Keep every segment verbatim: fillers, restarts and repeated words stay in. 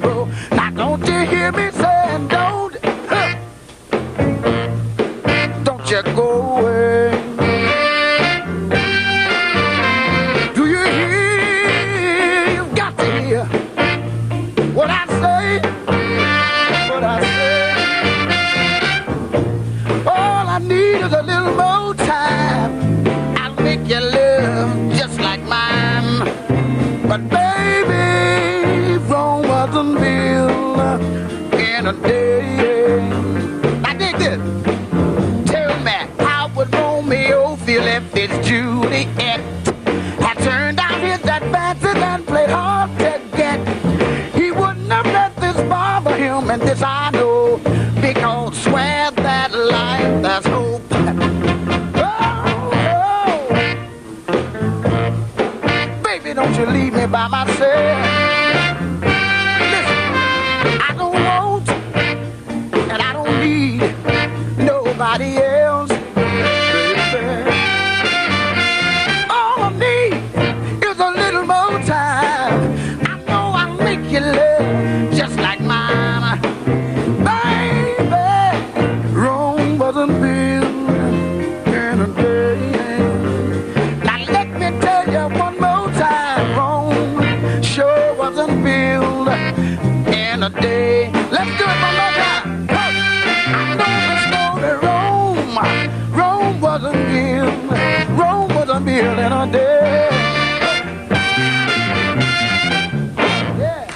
pro. Now don't you hear me saying don't, huh, don't you go away. Do you hear? You've got to hear what I say, what I say. All I need is a little more time. I'll make you love just like mine. But baby, Rome wasn't built in a day. I dig this. Tell me, how would Romeo feel if it's Juliet had turned out his advances and played hard to get? He wouldn't have let this bother him, and this I know, because swear that life has hope. Don't you leave me by myself. Listen, I don't want and I don't need nobody else. Baby. All I need is a little more time. I know I'll make you love just like mine. Baby, Rome wasn't built in a day. Now let me tell you one more time. Sure wasn't built in a day. Let's do it one more time. Hey, I know the story. Rome, Rome wasn't built. Rome wasn't built in a day. Yeah.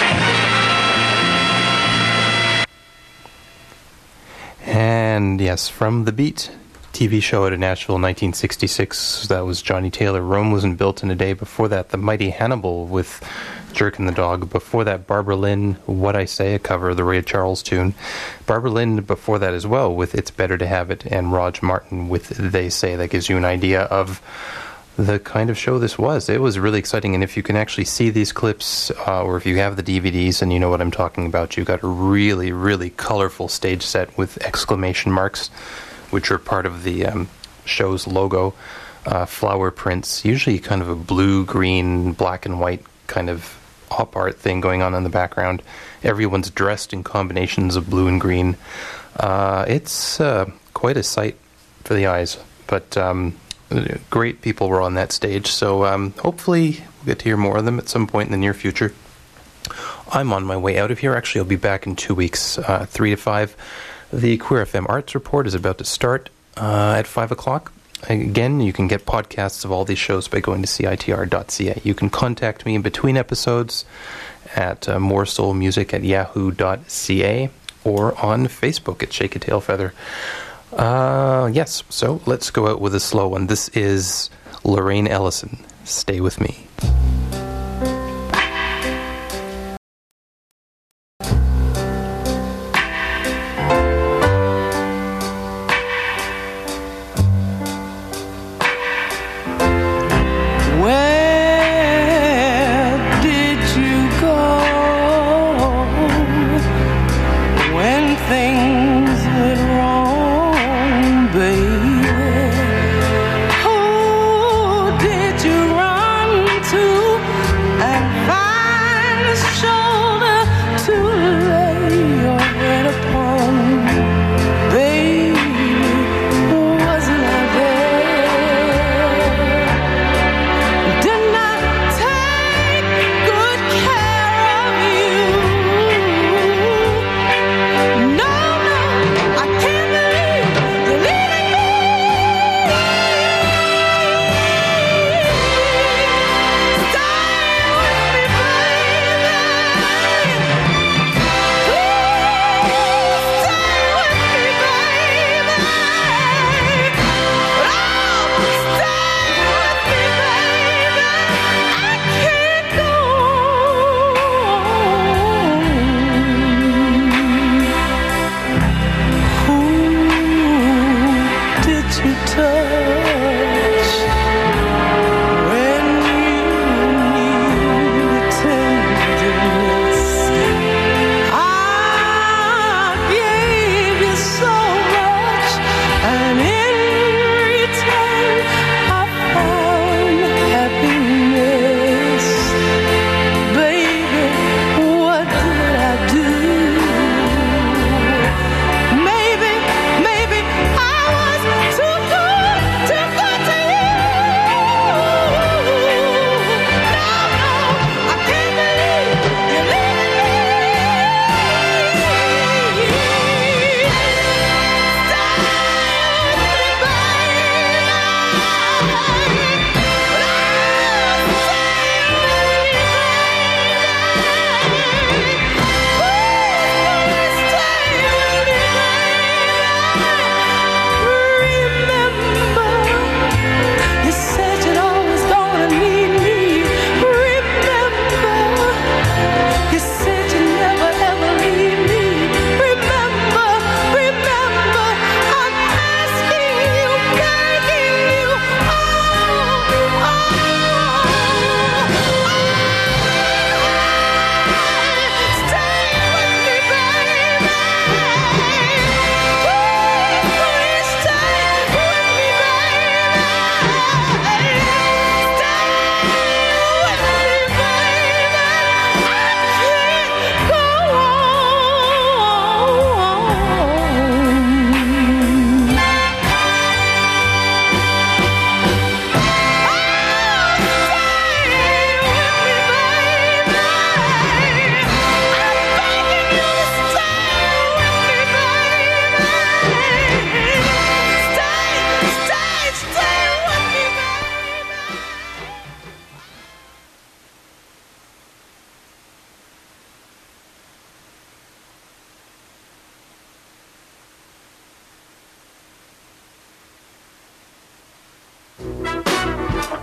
And yes, from The Beat T V show out of Nashville, nineteen sixty-six. That was Johnny Taylor. Rome wasn't built in a day. Before that, The Mighty Hannibal with Jerk and the Dog. Before that, Barbara Lynn, What I Say, a cover of the Ray Charles tune. Barbara Lynn before that as well with It's Better to Have It, and Rog Martin with They Say. That gives you an idea of the kind of show this was. It was really exciting, and if you can actually see these clips, uh, or if you have the D V Ds and you know what I'm talking about, you got a really, really colorful stage set with exclamation marks, which are part of the um, show's logo, uh, flower prints, usually kind of a blue, green, black and white kind of op art thing going on in the background. Everyone's dressed in combinations of blue and green. Uh, it's uh, quite a sight for the eyes, but um, great people were on that stage, so um, hopefully we'll get to hear more of them at some point in the near future. I'm on my way out of here. Actually, I'll be back in two weeks, uh, three to five. The Queer F M Arts Report is about to start uh, at five o'clock. Again, you can get podcasts of all these shows by going to C I T R dot C A. You can contact me in between episodes at uh, moresoulmusic at yahoo dot c a or on Facebook at Shake a Tail Feather. Uh, yes, so let's go out with a slow one. This is Lorraine Ellison. Stay with me. Baby, oh, did you run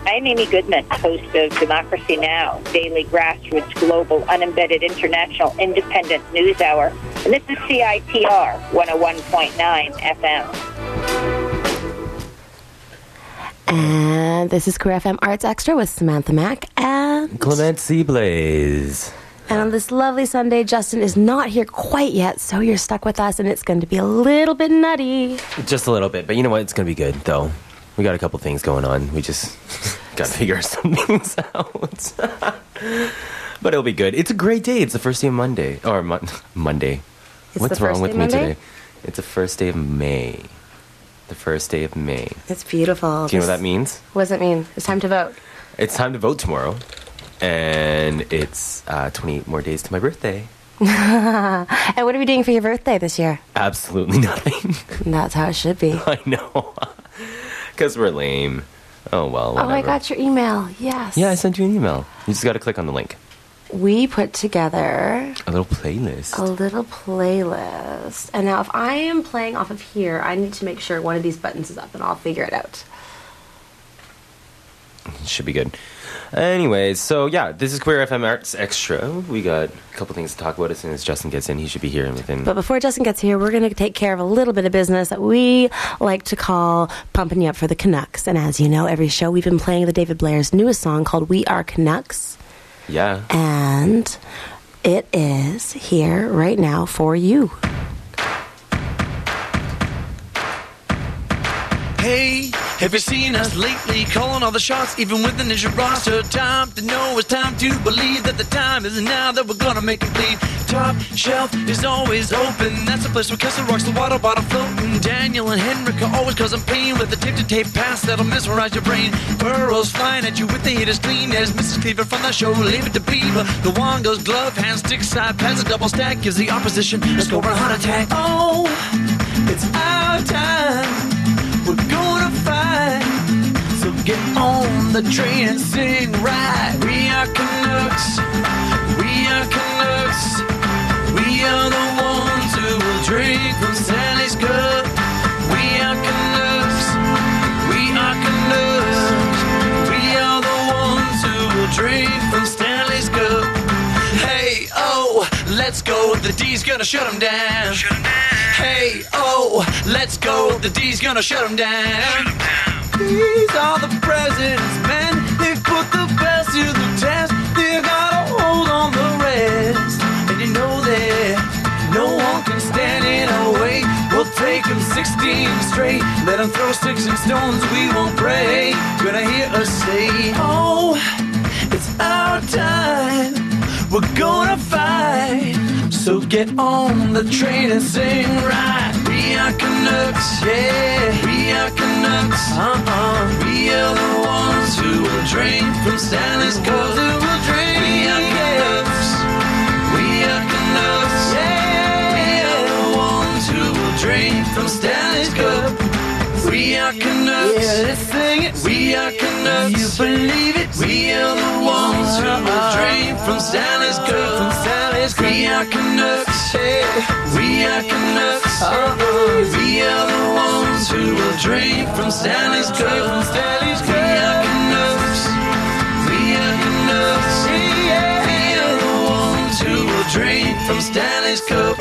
I'm Amy Goodman, host of Democracy Now!, daily grassroots, global, unembedded, international, independent news hour. And this is C I T R one oh one point nine F M. And this is Queer F M Arts Extra with Samantha Mack and Clement Seablaze. And on this lovely Sunday, Justin is not here quite yet, so you're stuck with us, and it's going to be a little bit nutty. Just a little bit, but you know what? It's going to be good, though. We got a couple things going on. We just got to figure some things out. But it'll be good. It's a great day. It's the first day of Monday. Or mon- Monday. It's What's the wrong first with day me Monday? today? It's the first day of May. The first day of May. It's beautiful. Do you know what that means? What does it mean? It's time to vote. It's time to vote tomorrow. And it's uh, twenty-eight more days to my birthday. And what are we doing for your birthday this year? Absolutely nothing. That's how it should be. I know. Because we're lame. Oh, well, whatever. Oh, I got your email. Yes. Yeah, I sent you an email. You just got to click on the link. We put together A little playlist. a little playlist. And now if I am playing off of here, I need to make sure one of these buttons is up, and I'll figure it out. Should be good. Anyways, so yeah, this is Queer F M Arts Extra. We got a couple things to talk about as soon as Justin gets in. He should be here within... But before Justin gets here, we're going to take care of a little bit of business that we like to call Pumping You Up for the Canucks. And as you know, every show we've been playing the David Blair's newest song called We Are Canucks. Yeah. And it is here right now for you. Hey, have you seen us lately calling all the shots, even with the ninja roster? Time to know it's time to believe that the time is now that we're gonna make it bleed. Top shelf is always open. That's the place where Kessler rocks the water bottle floating. Daniel and Henrik are always causing pain with the tape to tape pass that'll mesmerize your brain. Pearls flying at you with the heaters clean. There's Missus Cleaver from the show, leave it to Beaver. The Wongo's glove hand stick side pass a double stack gives the opposition a score a heart attack. Oh, it's our time. We're gonna fight, so get on the train and sing right. We are Canucks, we are Canucks, we are the ones who will drink from Sally's cup. We are Canucks, we are Canucks, we are the ones who will drink from Stanley's cup. Hey, oh, let's go, the D's gonna shut 'em down. Shut 'em down. Hey, oh, let's go, the D's gonna shut 'em down. These are the president's men. They've put the best to the test. They got a hold on the rest. And you know that no one can stand in our way. We'll take them sixteen straight. Let them throw sticks and stones, we won't pray. Gonna hear us say, oh, it's our time. We're gonna fight. So get on the train and sing right. We are Canucks, yeah. We are Canucks, uh-uh. We are the ones who will drink from Stanley's cup. Who will drink? We are Canucks, we are Canucks, yeah. We are the ones who will drink from Stanley's cup. We are Canucks, yeah, let's sing it. We are Canucks, you believe it? We are the ones who will drink from Stanley's cup. From Stanley's cup. We are Canucks, yeah. We are Canucks, uh-uh. We are the ones who will drink from Stanley's cup. From Stanley's cup. We are Canucks, we are Canucks, yeah. We are the ones who will drink from Stanley's cup.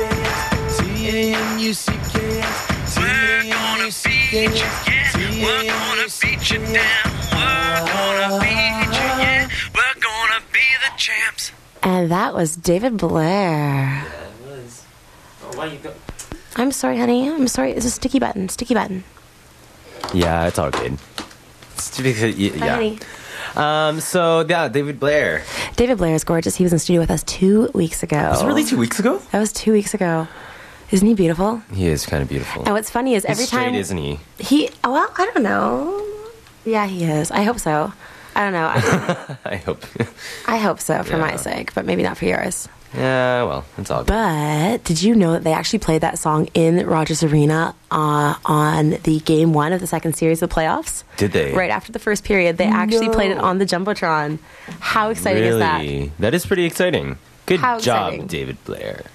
T A N U C K S. We're gonna beat you, yeah. We're gonna beat you down. We're gonna beat you, yeah. We're gonna be the champs. And that was David Blair. Yeah, it was. Oh, why you go? I'm sorry, honey. I'm sorry. It's a sticky button. Sticky button. Yeah, it's all good. It's because, y- Hi, yeah. honey. Um, so, yeah, David Blair. David Blair is gorgeous. He was in studio with us two weeks ago. Was it really two weeks ago? That was two weeks ago. Isn't he beautiful? He is kind of beautiful. And what's funny is He's every straight, time isn't he? he, well, I don't know. Yeah, he is. I hope so. I don't know. I, I hope. I hope so for Yeah. my sake, but maybe not for yours. Yeah, well, it's all good. But did you know that they actually played that song in Rogers Arena uh, on the game one of the second series of the playoffs? Did they? Right after the first period, they actually No. played it on the Jumbotron. How exciting really? is that? That is pretty exciting. Good How job, exciting. David Blair.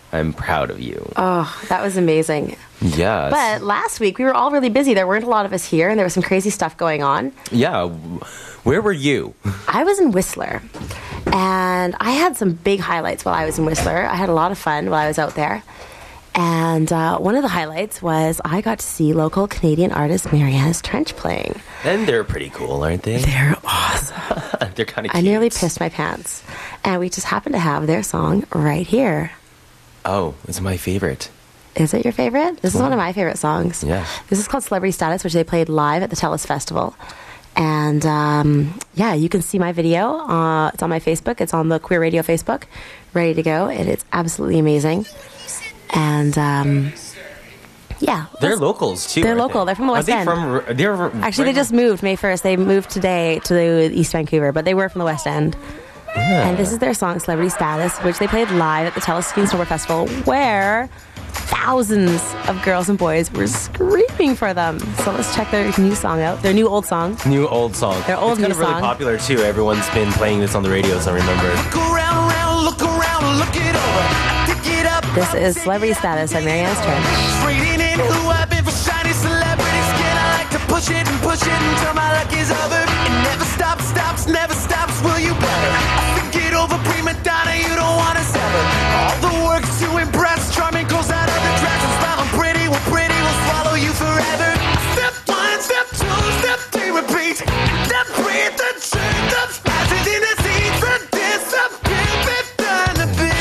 I'm proud of you. Oh, that was amazing. Yes. But last week, we were all really busy. There weren't a lot of us here, and there was some crazy stuff going on. Yeah. Where were you? I was in Whistler, and I had some big highlights while I was in Whistler. I had a lot of fun while I was out there. And uh, one of the highlights was I got to see local Canadian artist Mariana's Trench playing. And they're pretty cool, aren't they? They're awesome. They're kind of cute. I nearly pissed my pants. And we just happened to have their song right here. Oh, it's my favorite. Is it your favorite? This is one of my favorite songs. Yeah. This is called Celebrity Status, which they played live at the TELUS Festival. And um, yeah, you can see my video. Uh, it's on my Facebook. It's on the Queer Radio Facebook. Ready to go. And it's absolutely amazing. And um, yeah. They're locals, too. They're aren't local. They? They're from the West Are they End. From, they're Actually, they just moved May first. They moved today to the East Vancouver, but they were from the West End. Yeah. And this is their song, Celebrity Status, which they played live at the TELUS Ski and Snowboard Festival, where thousands of girls and boys were screaming for them. So let's check their new song out. Their new old song. New old song. Their old it's kind new of really song. popular, too. Everyone's been playing this on the radio, so I remember. Look around, around, look around, look it over. I pick it up. This is Celebrity Status by Mariana's Trench. Trading in who I've been for shiny celebrity skin. I like to push it and push it until my luck is over. It never stops, stops, never stops. Will you better? I think it over, prima donna. You don't want to sever. All the work to impress, charming goes out of the dress. And smiling pretty, well pretty will swallow you forever. Step one, step two, step three, repeat. Step breathe, the turn, the passage in the seat, the disappear, bit done to be.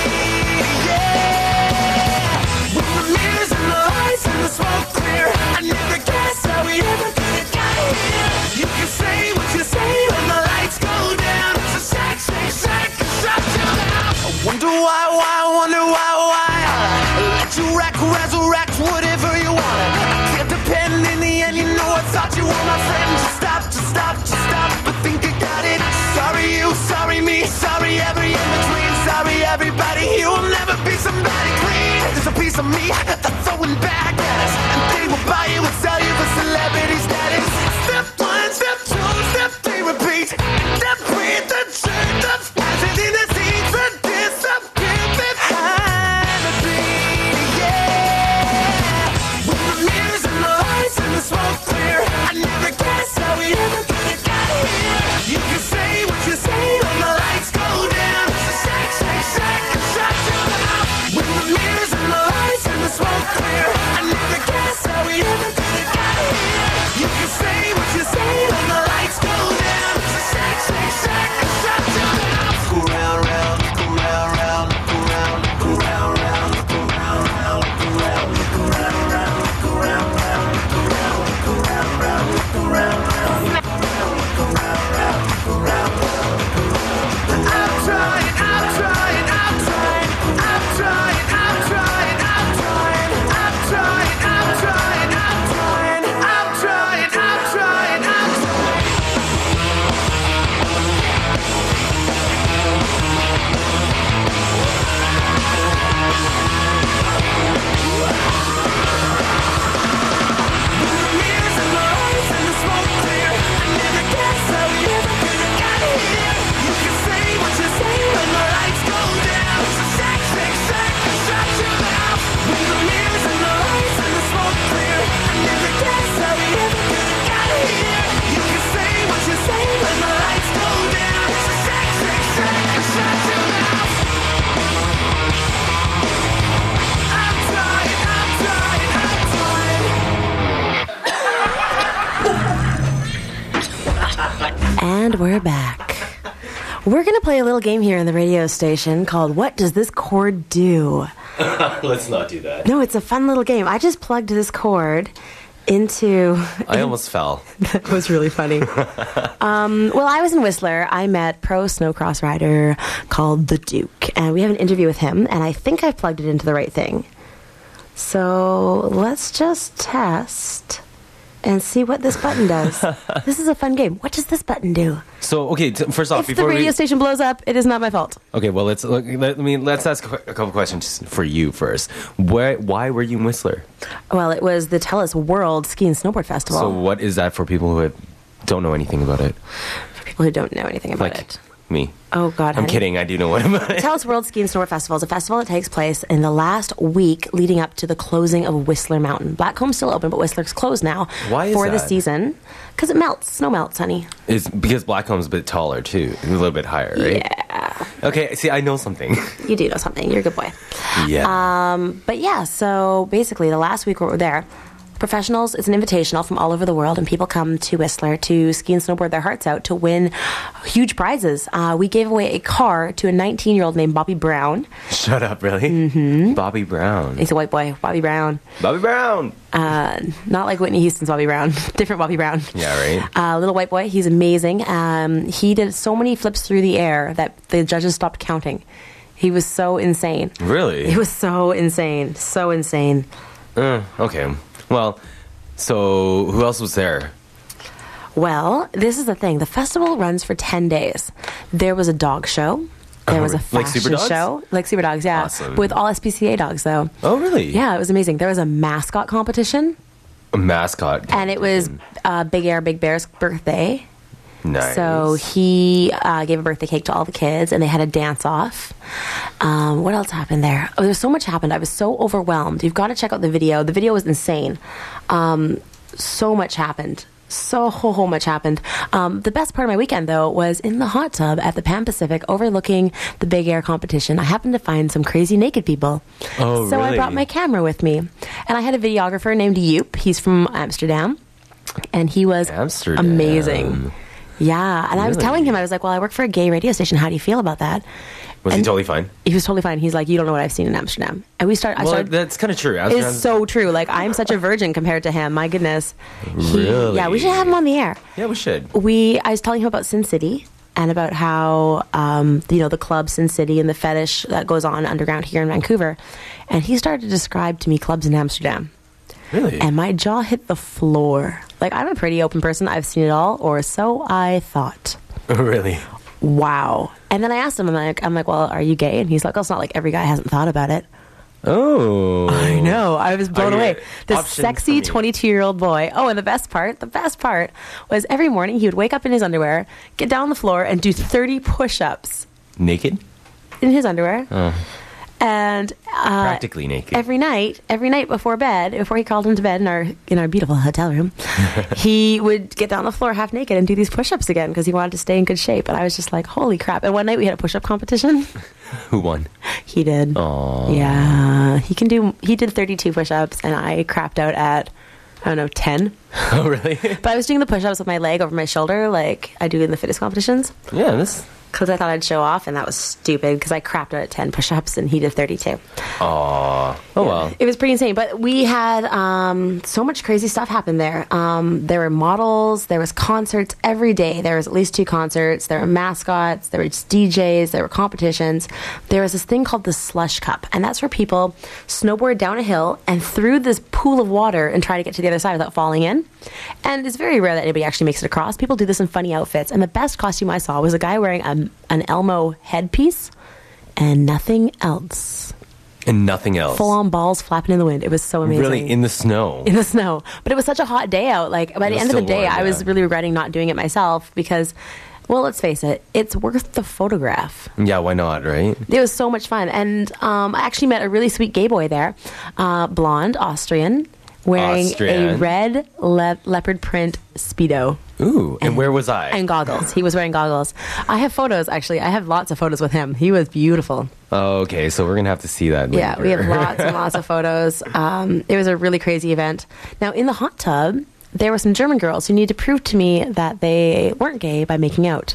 With the mirrors and the lights and the smoke clear, I never guessed how we ever could have got here. You can say what you say when the lights go down. So shake, shake, shake, and shut you down. I wonder why, why, I wonder why, why. Let you rack, resurrect, whatever you want. I can't depend in the end, you know I thought you were my friend. Just stop, just stop, just stop, but think I got it. Sorry you, sorry me, sorry every in between. Sorry everybody, you will never be somebody clean. There's a piece of me that's throwing back at us, and they will buy you and sell you for celebrity status. Step one, step two, step three, repeat. Step breathe, the turn, the passes in the seats, the disappear behind the beat, yeah. With the mirrors and the lights and the smoke clear, I never guessed how we ever could have got here. You can say what you say when the lights go down. So shake, shake, shake, and shut your mouth. With the mirrors and the lights and the smoke clear, I never guessed how we ever could have got here. You can say what you say when the lights go down. So shake, shake, shake, and shut your mouth. Go round, round, go round, round, go round, go round, round, go round, round, go round, go round, round, go round, round, go round, go round, round, go round, round, go round, round, go round, round. I'm trying, I'm trying, I'm trying, I'm trying, I'm trying, I'm trying, I'm trying, I'm trying, I'm trying, I'm trying, I'm trying, I'm trying. Mirrors and the lights and the smoke clear, I never guessed how we ever could have got here. You can say what you say when the lights go down. So shake, shake, shake, and shut your mouth. With the mirrors and the lights and the smoke clear, I never guessed how we ever could have got here. You can say what you say when the lights go down. So shake, shake, shake, and shut your mouth. I'm trying, I'm trying, I'm trying. And we're back. We're going to play a little game here in the radio station called What Does This Cord Do? Let's not do that. No, it's a fun little game. I just plugged this cord into... I almost fell. That was really funny. um, well, I was in Whistler. I met pro snowcross rider called The Duke, and we have an interview with him, and I think I've plugged it into the right thing. So let's just test and see what this button does. This is a fun game. What does this button do? So, okay, t- first off, If the before radio we... station blows up, it is not my fault. Okay, well, let's look, let, I mean, let's ask a couple questions for you first. Why, why were you in Whistler? Well, it was the TELUS World Ski and Snowboard Festival. So what is that for people who don't know anything about it? For people who don't know anything about Like, it. me. Oh, God, I'm honey. kidding. I do know what about it. Taos World Ski and Snowboard Festival is a festival that takes place in the last week leading up to the closing of Whistler Mountain. Blackcomb's still open, but Whistler's closed now Why is for the that? season. Because it melts. Snow melts, honey. It's because Blackcomb's a bit taller, too. A little bit higher, right? Yeah. Okay, see, I know something. You do know something. You're a good boy. yeah. Um, but yeah, so basically the last week we were there, professionals, it's an invitational from all over the world, and people come to Whistler to ski and snowboard their hearts out to win huge prizes. Uh, we gave away a car to a nineteen-year-old named Bobby Brown. Shut up, really? Mm-hmm. Bobby Brown. He's a white boy, Bobby Brown. Bobby Brown! Uh, not like Whitney Houston's Bobby Brown. Different Bobby Brown. Yeah, right? Uh, little white boy. He's amazing. Um, he did so many flips through the air that the judges stopped counting. He was so insane. Really? It was so insane. So insane. Uh, okay. Well, so who else was there? Well, this is the thing. The festival runs for ten days. There was a dog show. There was a Like fashion Super Dogs? show. Like Super Dogs, yeah. Awesome. With all S P C A dogs, though. Oh, really? Yeah, it was amazing. There was a mascot competition, A mascot. and it was uh, Big Air Big Bear's birthday. Nice. So he uh, gave a birthday cake to all the kids, and they had a dance-off. Um, what else happened there? Oh, there's so much happened. I was so overwhelmed. You've got to check out the video. The video was insane. Um, so much happened. So whole, whole much happened. Um, the best part of my weekend, though, was in the hot tub at the Pan Pacific overlooking the Big Air competition. I happened to find some crazy naked people. Oh, so I really? brought my camera with me. And I had a videographer named Joop. He's from Amsterdam. And he was Amsterdam. amazing. Yeah, and I was Really? telling him, I was like, well, I work for a gay radio station. How do you feel about that? Was he and- totally fine? He was totally fine. He's like, you don't know what I've seen in Amsterdam. And we start. I Well, started. that's kind of true. It's Amsterdam's- so true. Like, I'm such a virgin compared to him. My goodness. He- Really? Yeah, we should have him on the air. Yeah, we should. We. I was telling him about Sin City and about how, um, you know, the club Sin City and the fetish that goes on underground here in Vancouver. And he started to describe to me clubs in Amsterdam. Really? And my jaw hit the floor. Like, I'm a pretty open person. I've seen it all, or so I thought. really? Wow. And then I asked him, I'm like, I'm like, well, are you gay? And he's like, oh, it's not like every guy hasn't thought about it. Oh. I know. I was blown Are you- away. This options for sexy me. twenty-two-year-old boy. Oh, and the best part, the best part was every morning he would wake up in his underwear, get down on the floor, and do thirty push-ups Naked? in his underwear. Oh. And uh, Practically naked. every night, every night before bed, before he crawled into bed in our in our beautiful hotel room, he would get down on the floor half naked and do these push-ups again because he wanted to stay in good shape. And I was just like, holy crap! And one night we had a push-up competition. Who won? He did. Aw. Yeah, he can do. He did thirty-two push-ups, and I crapped out at I don't know ten. Oh, really? But I was doing the push-ups with my leg over my shoulder, like I do in the fitness competitions, yeah, this. because I thought I'd show off, and that was stupid because I crapped out at ten push-ups, and he did thirty-two. Aw. Oh, well. It was pretty insane, but we had um, so much crazy stuff happen there. Um, there were models, there was concerts every day. There was at least two concerts. There were mascots, there were D Js, there were competitions. There was this thing called the Slush Cup, and that's where people snowboard down a hill and through this pool of water and try to get to the other side without falling in. And it's very rare that anybody actually makes it across. People do this in funny outfits, and the best costume I saw was a guy wearing a, an Elmo headpiece and nothing else. And nothing else. Full on balls flapping in the wind. It was so amazing. Really, in the snow. in the snow. But it was such a hot day out. Like by It the was end of the still day, warm, I was yeah. really regretting not doing it myself because, well, let's face it, it's worth the photograph. Yeah, why not, right? It was so much fun, and um, I actually met a really sweet gay boy there, uh, blonde, Austrian, wearing a Austrian. red le- leopard print Speedo. Ooh, and, where was I? And goggles. He was wearing goggles. I have photos, actually. I have lots of photos with him. He was beautiful. Oh, okay, so we're going to have to see that later. Yeah, we have lots and lots of photos. Um, it was a really crazy event. Now, in the hot tub, there were some German girls who needed to prove to me that they weren't gay by making out.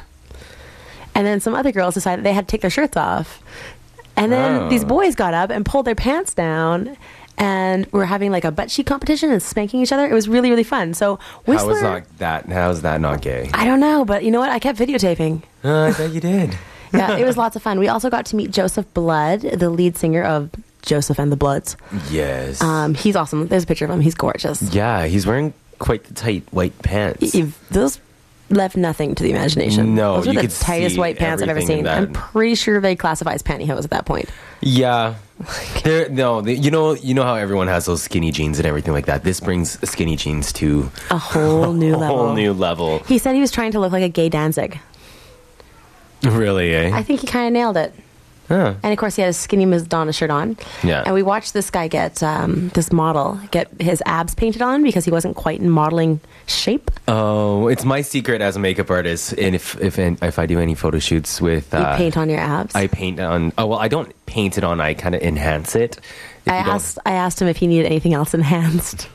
And then some other girls decided they had to take their shirts off. And then Oh. these boys got up and pulled their pants down and were having like a butt cheek competition and spanking each other. It was really, really fun. So How is Whistler, not that? How is that not gay? I don't know, but you know what? I kept videotaping. Uh, I bet you did. Yeah, it was lots of fun. We also got to meet Joseph Blood, the lead singer of Joseph and the Bloods. Yes. Um, he's awesome. There's a picture of him. He's gorgeous. yeah, he's wearing quite the tight white pants. If those left nothing to the imagination. No, those were you the could tightest see white pants I've ever everything seen. in I'm that. pretty sure they classify as pantyhose at that point. Yeah. There, no, the, you know, you know how everyone has those skinny jeans and everything like that. This brings skinny jeans to A whole new a level. whole new level. He said he was trying to look like a gay Danzig. Really, eh? I think he kind of nailed it. Huh. And of course, he had a skinny Madonna shirt on. Yeah. And we watched this guy get, um, this model, get his abs painted on because he wasn't quite in modeling shape. Oh, it's my secret as a makeup artist. And if if if I do any photo shoots with, You uh, paint on your abs. I paint on. Oh well, I don't paint it on. I kind of enhance it. If I you don't- asked, I asked him if he needed anything else enhanced.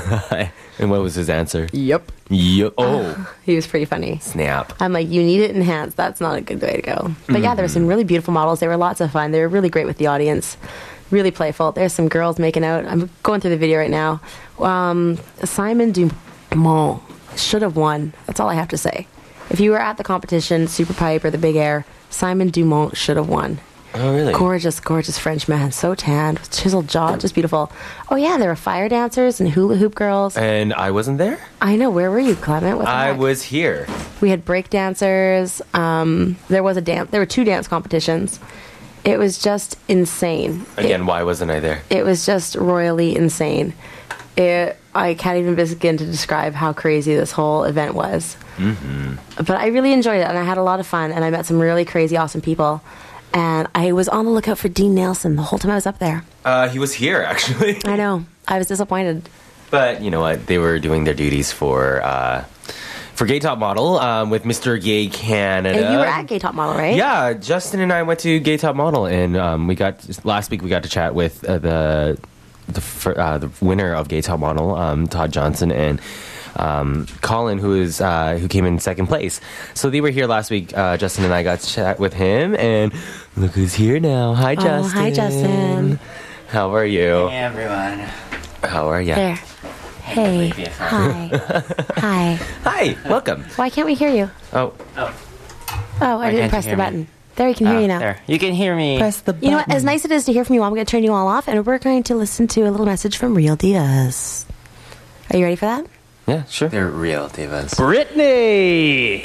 And what was his answer? Yep. Yo- oh, He was pretty funny. snap. I'm like, you need it enhanced. That's not a good way to go. But yeah, there were some really beautiful models. They were lots of fun. They were really great with the audience. Really playful. There's some girls making out. I'm going through the video right now. Um, Simon Dumont should have won. That's all I have to say. If you were at the competition, Super Pipe or the Big Air, Simon Dumont should have won. Oh really? Gorgeous, gorgeous French man. So tanned, with chiseled jaw, just beautiful. Oh yeah, there were fire dancers and hula hoop girls. And I wasn't there. I know. Where were you, Clement? What the I heck? was here. We had break dancers. Um, there was a dance. There were two dance competitions. It was just insane. Again, why wasn't I there? It, it was just royally insane. It, I can't even begin to describe how crazy this whole event was. Mm-hmm. But I really enjoyed it, and I had a lot of fun, and I met some really crazy, awesome people. And I was on the lookout for Dean Nelson the whole time I was up there. Uh, he was here actually. I know. I was disappointed. But you know what? They were doing their duties for uh, for Gay Top Model um, with Mister Gay Canada. And you were at Gay Top Model, right? Yeah, Justin and I went to Gay Top Model, and um, we got last week. We got to chat with uh, the the fir- uh, the winner of Gay Top Model, um, Todd Johnson, and um, Colin, who is uh, who came in second place. So they were here last week. Uh, Justin and I got to chat with him, and look who's here now. Hi, Oh, Justin. hi, Justin. How are you? Hey everyone. How are you? There. Hey. Hi. Hi. Hi. Welcome. Why can't we hear you? Oh. Oh, I Why didn't can't press you the hear me? button. There, you can hear Oh, you now. There. You can hear me. Press the You know what? As nice it is to hear from you all, I'm going to turn you all off, and we're going to listen to a little message from Real Divas. Are you ready for that? Yeah, sure. They're real divas. Brittany.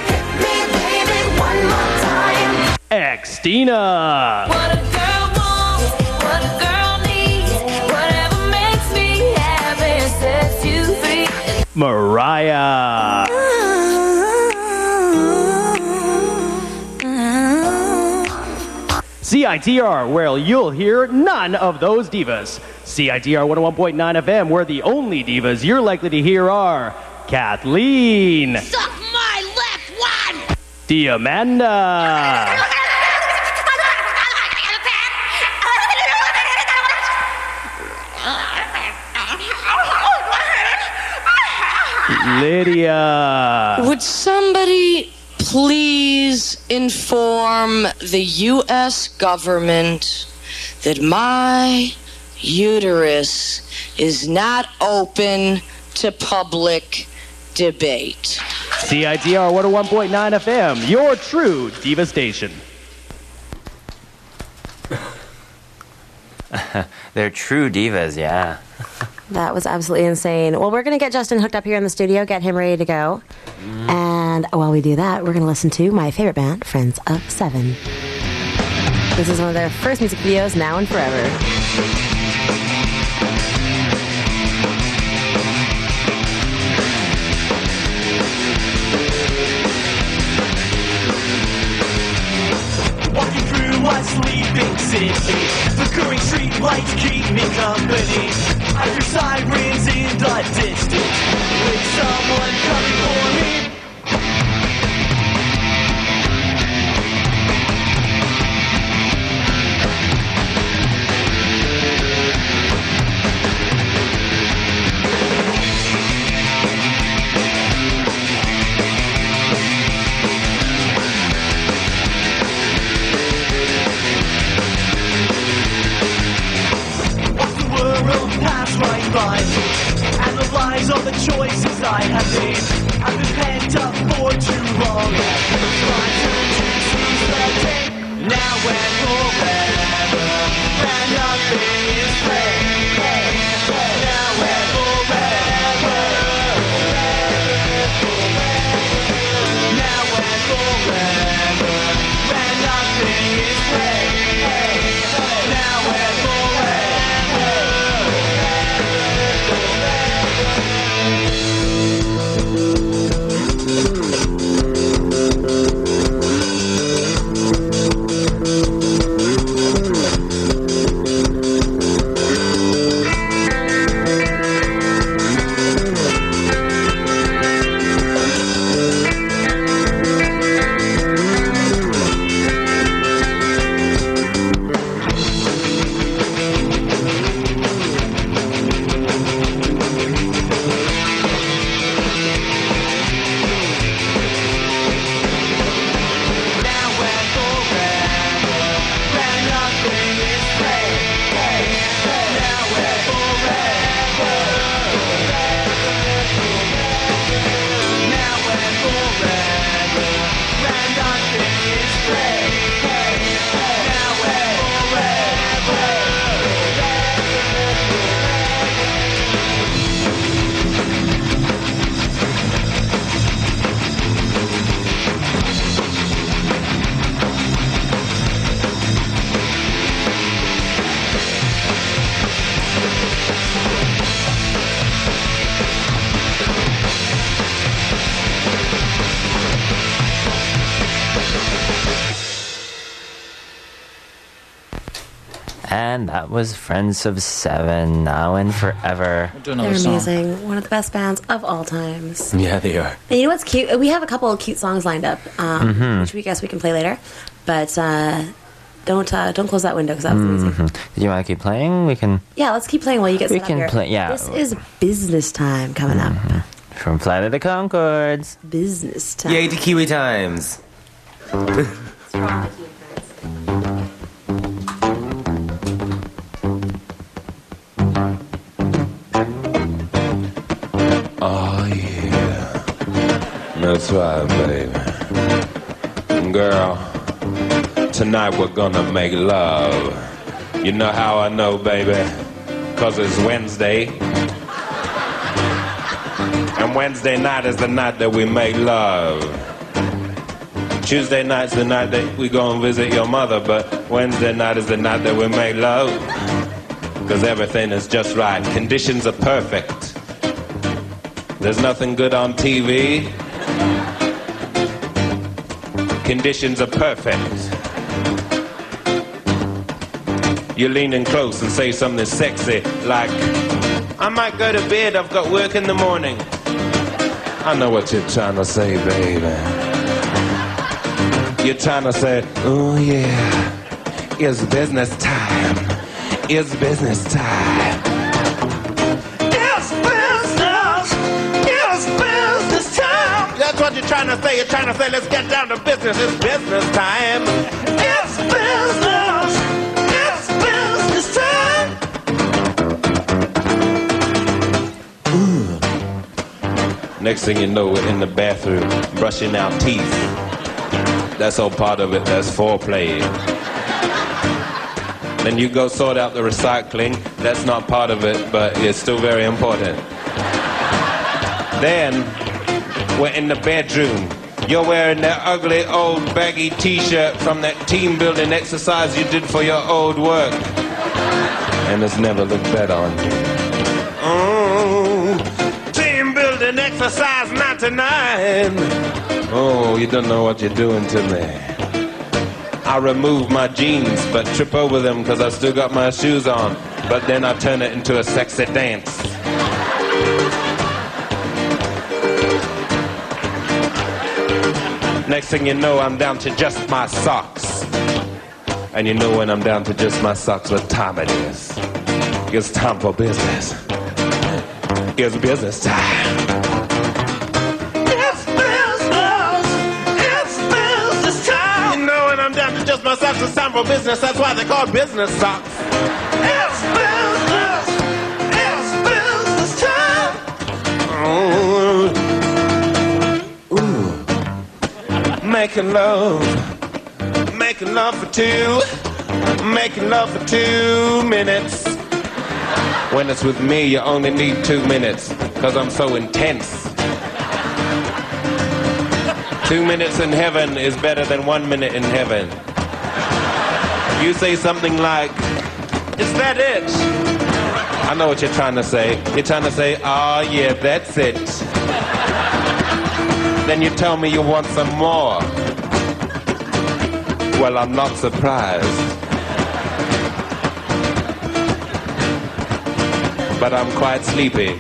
Xtina. What a girl wants, what a girl needs, whatever makes me happy sets you free. Mariah. C I T R, where you'll hear none of those divas. C I T R one oh one point nine F M, where the only divas you're likely to hear are Kathleen. Suck my left one! Diamanda. Lydia. Would somebody please inform the U S government that my uterus is not open to public debate? C I T R one oh one point nine F M, your true diva station. They're true divas, yeah. That was absolutely insane. Well, we're going to get Justin hooked up here in the studio, get him ready to go. And while we do that, we're going to listen to my favorite band, Friends of Seven. This is one of their first music videos, Now and Forever. Walking through a sleeping city, flickering street lights keep me company. I hear sirens in the distance, with someone coming for me. Right by me, analyze all the choices I have made. I've been pent up for too long. My turn to seize the day. Now and forever, and nothing is fair. Now and forever, now and forever, and nothing is fair. Now and forever. And that was Friends of Seven, now and forever. They're amazing. One of the best bands of all times. Yeah, they are. And you know what's cute? We have a couple of cute songs lined up, um, Mhm. which we guess we can play later. But uh, don't uh, don't close that window because that was amazing. Mhm. Did you want to keep playing? We can. Yeah, let's keep playing while you get We set up can here. play- yeah. This is business time coming up. From Flight of the Conchords. Business time. Yay to Kiwi Times. Oh, yeah. That's right, baby. Girl, tonight we're gonna make love. You know how I know, baby? Cause it's Wednesday. And Wednesday night is the night that we make love. Tuesday night's the night that we go and visit your mother, but Wednesday night is the night that we make love. Cause everything is just right. Conditions are perfect. There's nothing good on T V. Conditions are perfect. You're leaning close and say something sexy like, I might go to bed, I've got work in the morning. I know what you're trying to say, baby. You're trying to say, oh yeah, it's business time. It's business time. It's business. It's business time. That's what you're trying to say. You're trying to say, let's get down to business. It's business time. It's business. It's business time. Ooh. Next thing you know, we're in the bathroom brushing our teeth. That's all part of it. That's foreplay. Then you go sort out the recycling. That's not part of it, but it's still very important. Then we're in the bedroom. You're wearing that ugly old baggy t-shirt from that team building exercise you did for your old work. And it's never looked better on you. Oh, team building exercise ninety-nine. Oh, you don't know what you're doing to me. I remove my jeans, but trip over them because I still got my shoes on. But then I turn it into a sexy dance. Next thing you know, I'm down to just my socks. And you know when I'm down to just my socks, what time it is. It's time for business. It's business time. Just my socks, it's time for business. That's why they call business socks. It's business. It's business time. Ooh. Ooh. Making love. Making love for two. Making love for two minutes. When it's with me, you only need two minutes. Cause I'm so intense. Two minutes in heaven is better than one minute in heaven. You say something like, is that it? I know what you're trying to say. You're trying to say, oh yeah, that's it. Then you tell me you want some more. Well, I'm not surprised. But I'm quite sleepy.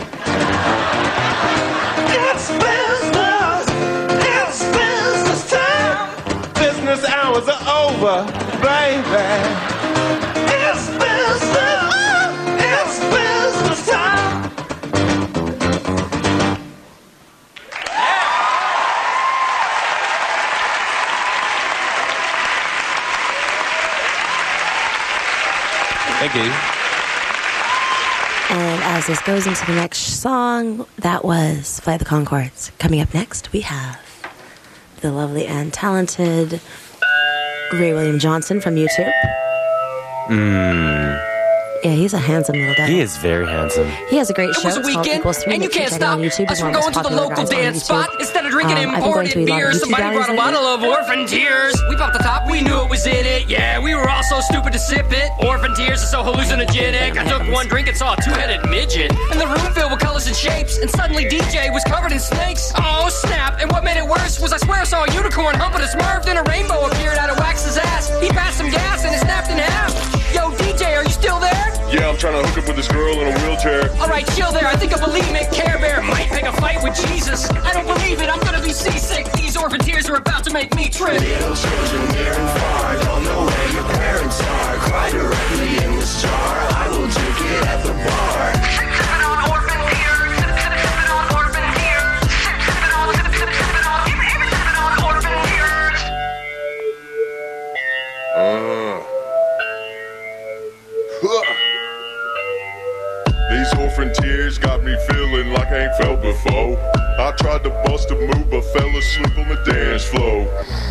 It's business. It's business time. Business hours are over. Baby, it's business, it's business time. Thank you. And as this goes into the next song, that was Flight of the Conchords. Coming up next, we have the lovely and talented Ray William Johnson from YouTube. Mmm. Yeah, he's a handsome little guy. He is very handsome. He has a great show. It was a It's called weekend, Equals Three. and you Make sure can't check it out stop on YouTube. us He's from one of the going to the popular local guys on dance YouTube. spot. Instead of drinking Um, I've been going imported to a lot of beers, YouTube somebody rallies brought a lately. bottle of Orphan Tears. We popped the top, we knew it was in it. Yeah, we were all so stupid to sip it. Orphan Tears is so hallucinogenic. I took one drink and saw a two-headed midget. And the room filled with colors and shapes. And suddenly D J was covered in snakes. Oh, snap. And what made it worse was I swear I saw a unicorn humping a Smurf. Then a rainbow appeared out of Wax's ass. He passed some gas and it snapped in half. Yo, D J, are you still there? Yeah, I'm trying to hook up with this girl in a wheelchair. All right, chill there. I think a bulimic Care Bear might pick a fight with Jesus. I don't believe it. I'm gonna be seasick. These orphan tears are about to make me trip. Little children near and far don't know where your parents are. Cry directly in this jar. I will drink it at the bar. Sippin' on orphan tears. Sippin' on orphan tears. Sippin' on, sippin' on, sippin' on orphan tears. Uh. Huh. These orphan tears got me feeling like I ain't felt before. I tried to bust a move, but fell asleep on the dance floor.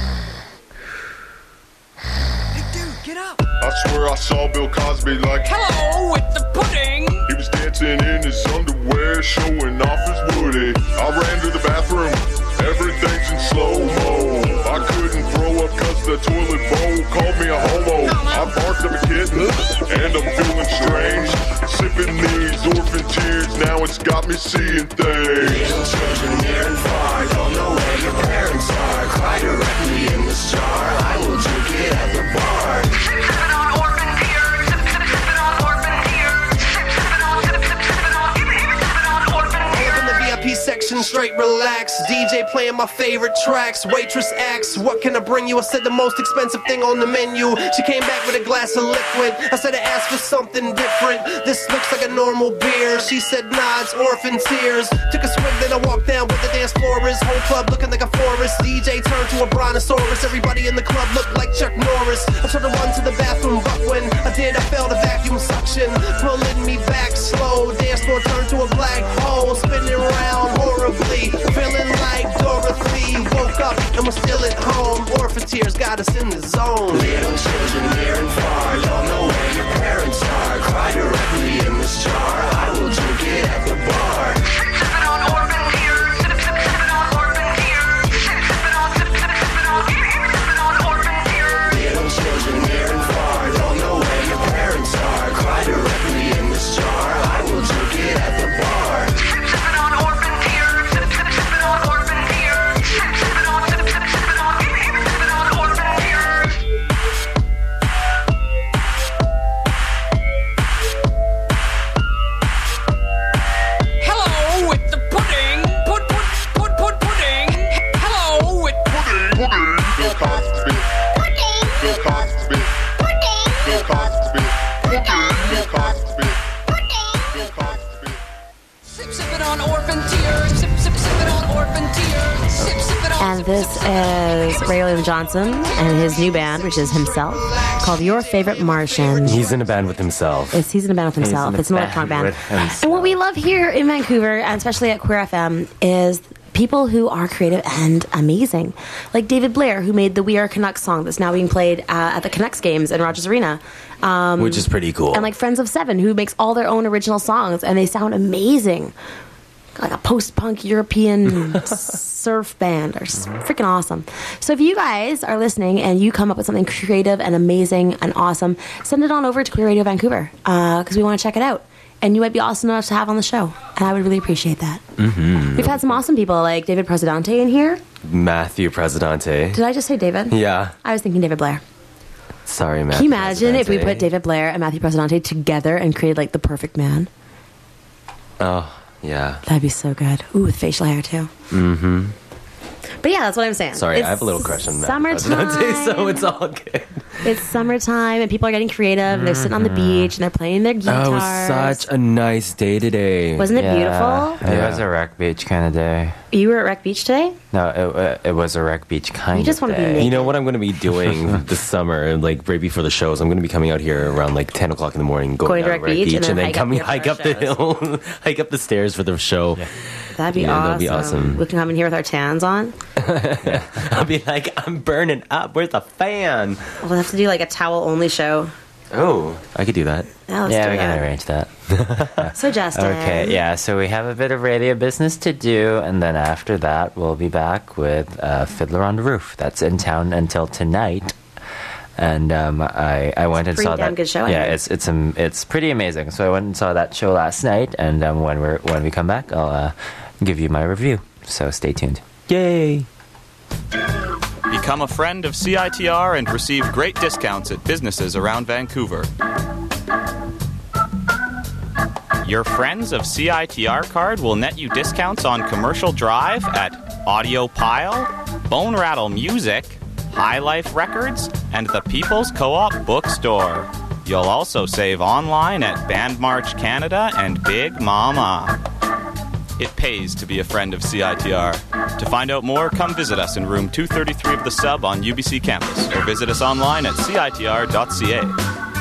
Hey, dude, get up. I swear I saw Bill Cosby like, hello with the pudding. He was dancing in his underwear, showing off his woody. I ran to the bathroom, everything's in slow-mo. I couldn't throw up cause the toilet bowl called me a homo. I barked at a kitten, and I'm feeling strange. Sipping these orphan tears, now it's got me seeing things. Little children near and far don't know where your parents are. Cry directly in this jar. I will drink it at the bar. Sippin' on orphan tears. Sippin' on orphan tears. Sippin' on, sippin' on, sippin' on orphan tears. In the V I P section, straight relax. D J playing my favorite tracks. Waitress asks, what can I bring you? I said the most expensive thing on the menu. She came back with a glass of liquid. I said I asked for something different. This looks like a normal beer. She said, nah, it's orphan tears. Took a swig, then I walked down with the dance floor is. Whole club looking like a forest. D J turned to a brontosaurus. Everybody in the club looked like Chuck Norris. I tried to run to the bathroom, but when I did, I felt a vacuum suction pulling me back slow. Dance floor turned to a black hole, spinning around horribly, feeling like Dorothy. Woke up and was still at home. Orphan tears got us in the zone. Little children near and far don't know where your parents are. Cry directly in this jar. I will drink it at the bar. Sippin' on orphan tears. Sippin' on orphan tears. Sippin' on, sippin' on, sippin' on orphan tears. Little children near and far don't know where your parents are. Cry directly in this jar. I will drink it at the bar. Sippin' on orphan tears. Sippin' on orphan tears. Sippin' on, sippin' on, sippin' on orphan tears. Hello with the pudding. Put, put, put, put pudding. Hello with pudding. Pudding. Bill Cosby. Pudding. Bill Cosby. Pudding. Bill Cosby. Pudding. Bill Cosby. Pudding. Bill Cosby. Sip, sippin' on orphan tears. Sip, sip, sippin' on orphan tears. Sip, sippin' on. And this is Ray William Johnson and his new band, which is himself, called Your Favorite Martian. He's in a band with himself. It's, he's in a band with He's himself. in a It's an band electronic band. with himself. And what we love here in Vancouver, and especially at Queer F M, is people who are creative and amazing. Like David Blair, who made the We Are Canucks song that's now being played uh, at the Canucks games in Rogers Arena. Um, Which is pretty cool. And like Friends of Seven, who makes all their own original songs, and they sound amazing. Like a post-punk European surf band. Are freaking awesome. So if you guys are listening and you come up with something creative and amazing and awesome, send it on over to Queer Radio Vancouver because uh, we want to check it out. And you might be awesome enough to have on the show. And I would really appreciate that. Mm-hmm. We've had some awesome people like David Presidente in here. Matthew Presidente. Did I just say David? Yeah. I was thinking David Blair. Sorry, Matthew. Can you imagine Presidente. if we put David Blair and Matthew Presidente together and created like the perfect man? Oh, yeah. That'd be so good. Ooh, with facial hair too. Mm-hmm. But yeah, that's what I'm saying. Sorry, it's I have a little crush on Matthew summertime. Presidente, so it's all good. It's summertime and people are getting creative. Mm-hmm. They're sitting on the beach and they're playing their guitars. Oh, it was such a nice day today. Wasn't it Yeah, beautiful? It Yeah. was a wreck beach kind of day. You were at Wreck Beach today? No, it, it was a wreck beach kind You just of wanna be day. naked. You know what I'm going to be doing this summer, like right before the shows? I'm going to be coming out here around like ten o'clock in the morning, going, Going to down Wreck Beach and then hike up coming here for hike our up the shows. hill, hike up the stairs for the show. That'd be Yeah, awesome. that'd be awesome. We can come in here with our tans on. I'll be like, I'm burning up. Where's the fan? We'll have to do like a towel only show. Oh, I could do that. Yeah, let's yeah, do we that. can arrange that. So Justin. Okay, yeah, so we have a bit of radio business to do, and then after that, we'll be back with uh, Fiddler on the Roof. That's in town until tonight. And um, I, I went and pretty saw damn that. good show, I yeah, heard. it's it's um, it's pretty amazing. So I went and saw that show last night, and um, when we're when we come back, I'll uh, give you my review. So stay tuned. Yay! Become a friend of C I T R and receive great discounts at businesses around Vancouver. Your Friends of C I T R card will net you discounts on Commercial Drive at Audio Pile, Bone Rattle Music, High Life Records, and the People's Co-op Bookstore. You'll also save online at Band March Canada and Big Mama. It pays to be a friend of C I T R. To find out more, come visit us in room two thirty-three of the Sub on U B C campus, or visit us online at C I T R dot C A.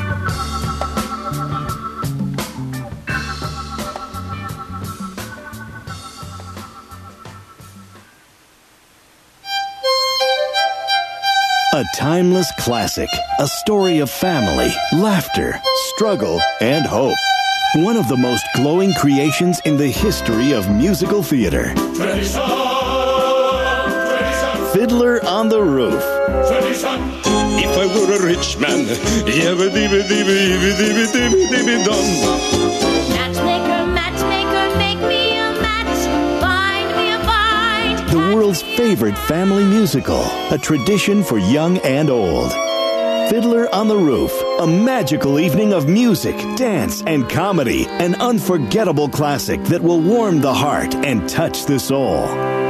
A timeless classic, a story of family, laughter, struggle, and hope. One of the most glowing creations in the history of musical theater. Fiddler on the Roof. If I were a rich man, Matchmaker, matchmaker, make me a match. Find me a find. The world's favorite family musical, a tradition for young and old. Fiddler on the Roof, a magical evening of music, dance, and comedy. An unforgettable classic that will warm the heart and touch the soul.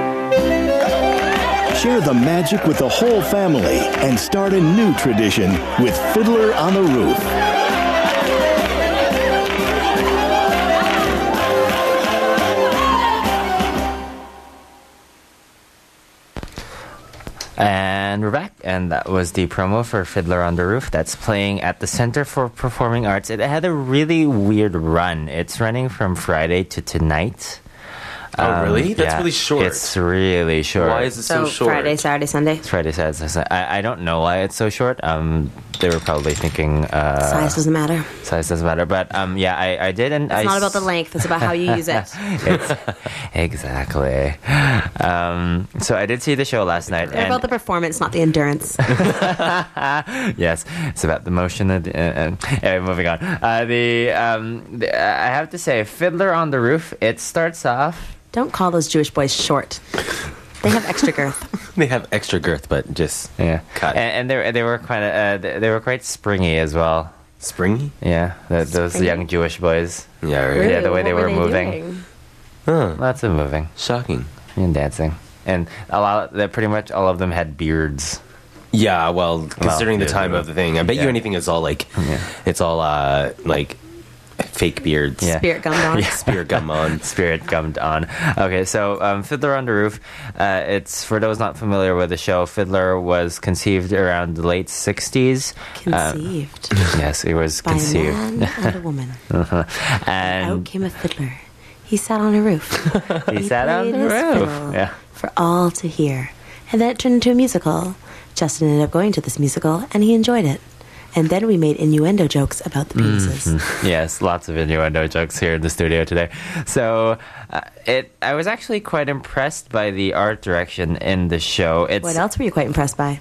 Share the magic with the whole family and start a new tradition with Fiddler on the Roof. And we're back, and that was the promo for Fiddler on the Roof that's playing at the Center for Performing Arts. It had a really weird run. It's running from Friday to tonight. Oh, really? That's yeah, really short. It's really short. Why is it so, So short? Friday, Saturday, Sunday. It's Friday, Saturday, Sunday. I, I don't know why it's so short. Um, they were probably thinking... Uh, Size doesn't matter. Size doesn't matter. But um, yeah, I, I did. And It's I not s- about the length. It's about how you use it. It's- exactly. Um, so I did see the show last night. It's and about the performance, not the endurance. Yes, it's about the motion. And, and, anyway, moving on. Uh, the, um, the I have to say, Fiddler on the Roof. It starts off. Don't call those Jewish boys short. They have extra girth. They have extra girth, but just Yeah, cut. and, and they they were kind of uh, they, they were quite springy as well. Springy? Yeah, the, those Springy? young Jewish boys. Yeah, right. Really? Yeah, the way they What were, moving. doing? Huh. Lots of moving Shocking. and dancing, and a lot. That pretty much all of them had beards. Yeah, well, considering yeah, the time yeah. of the thing, I bet Yeah. you anything is all like, Yeah. it's all uh like fake beards. Yeah. Spirit gummed on. Yeah, spirit gum on. Spirit gummed on. Okay, so um, Fiddler on the Roof. Uh, it's for those not familiar with the show. Fiddler was conceived around the late sixties. Conceived. Yes, it was by conceived. a man and a woman. Uh-huh. Out And came a fiddler. He sat on a roof. he sat on played the his roof. fiddle Yeah. for all to hear. And then it turned into a musical. Justin ended up going to this musical, and he enjoyed it. And then we made innuendo jokes about the penises. Mhm. Yes, lots of innuendo jokes here in the studio today. So, uh, it. I was actually quite impressed by the art direction in the show. It's What else were you quite impressed by?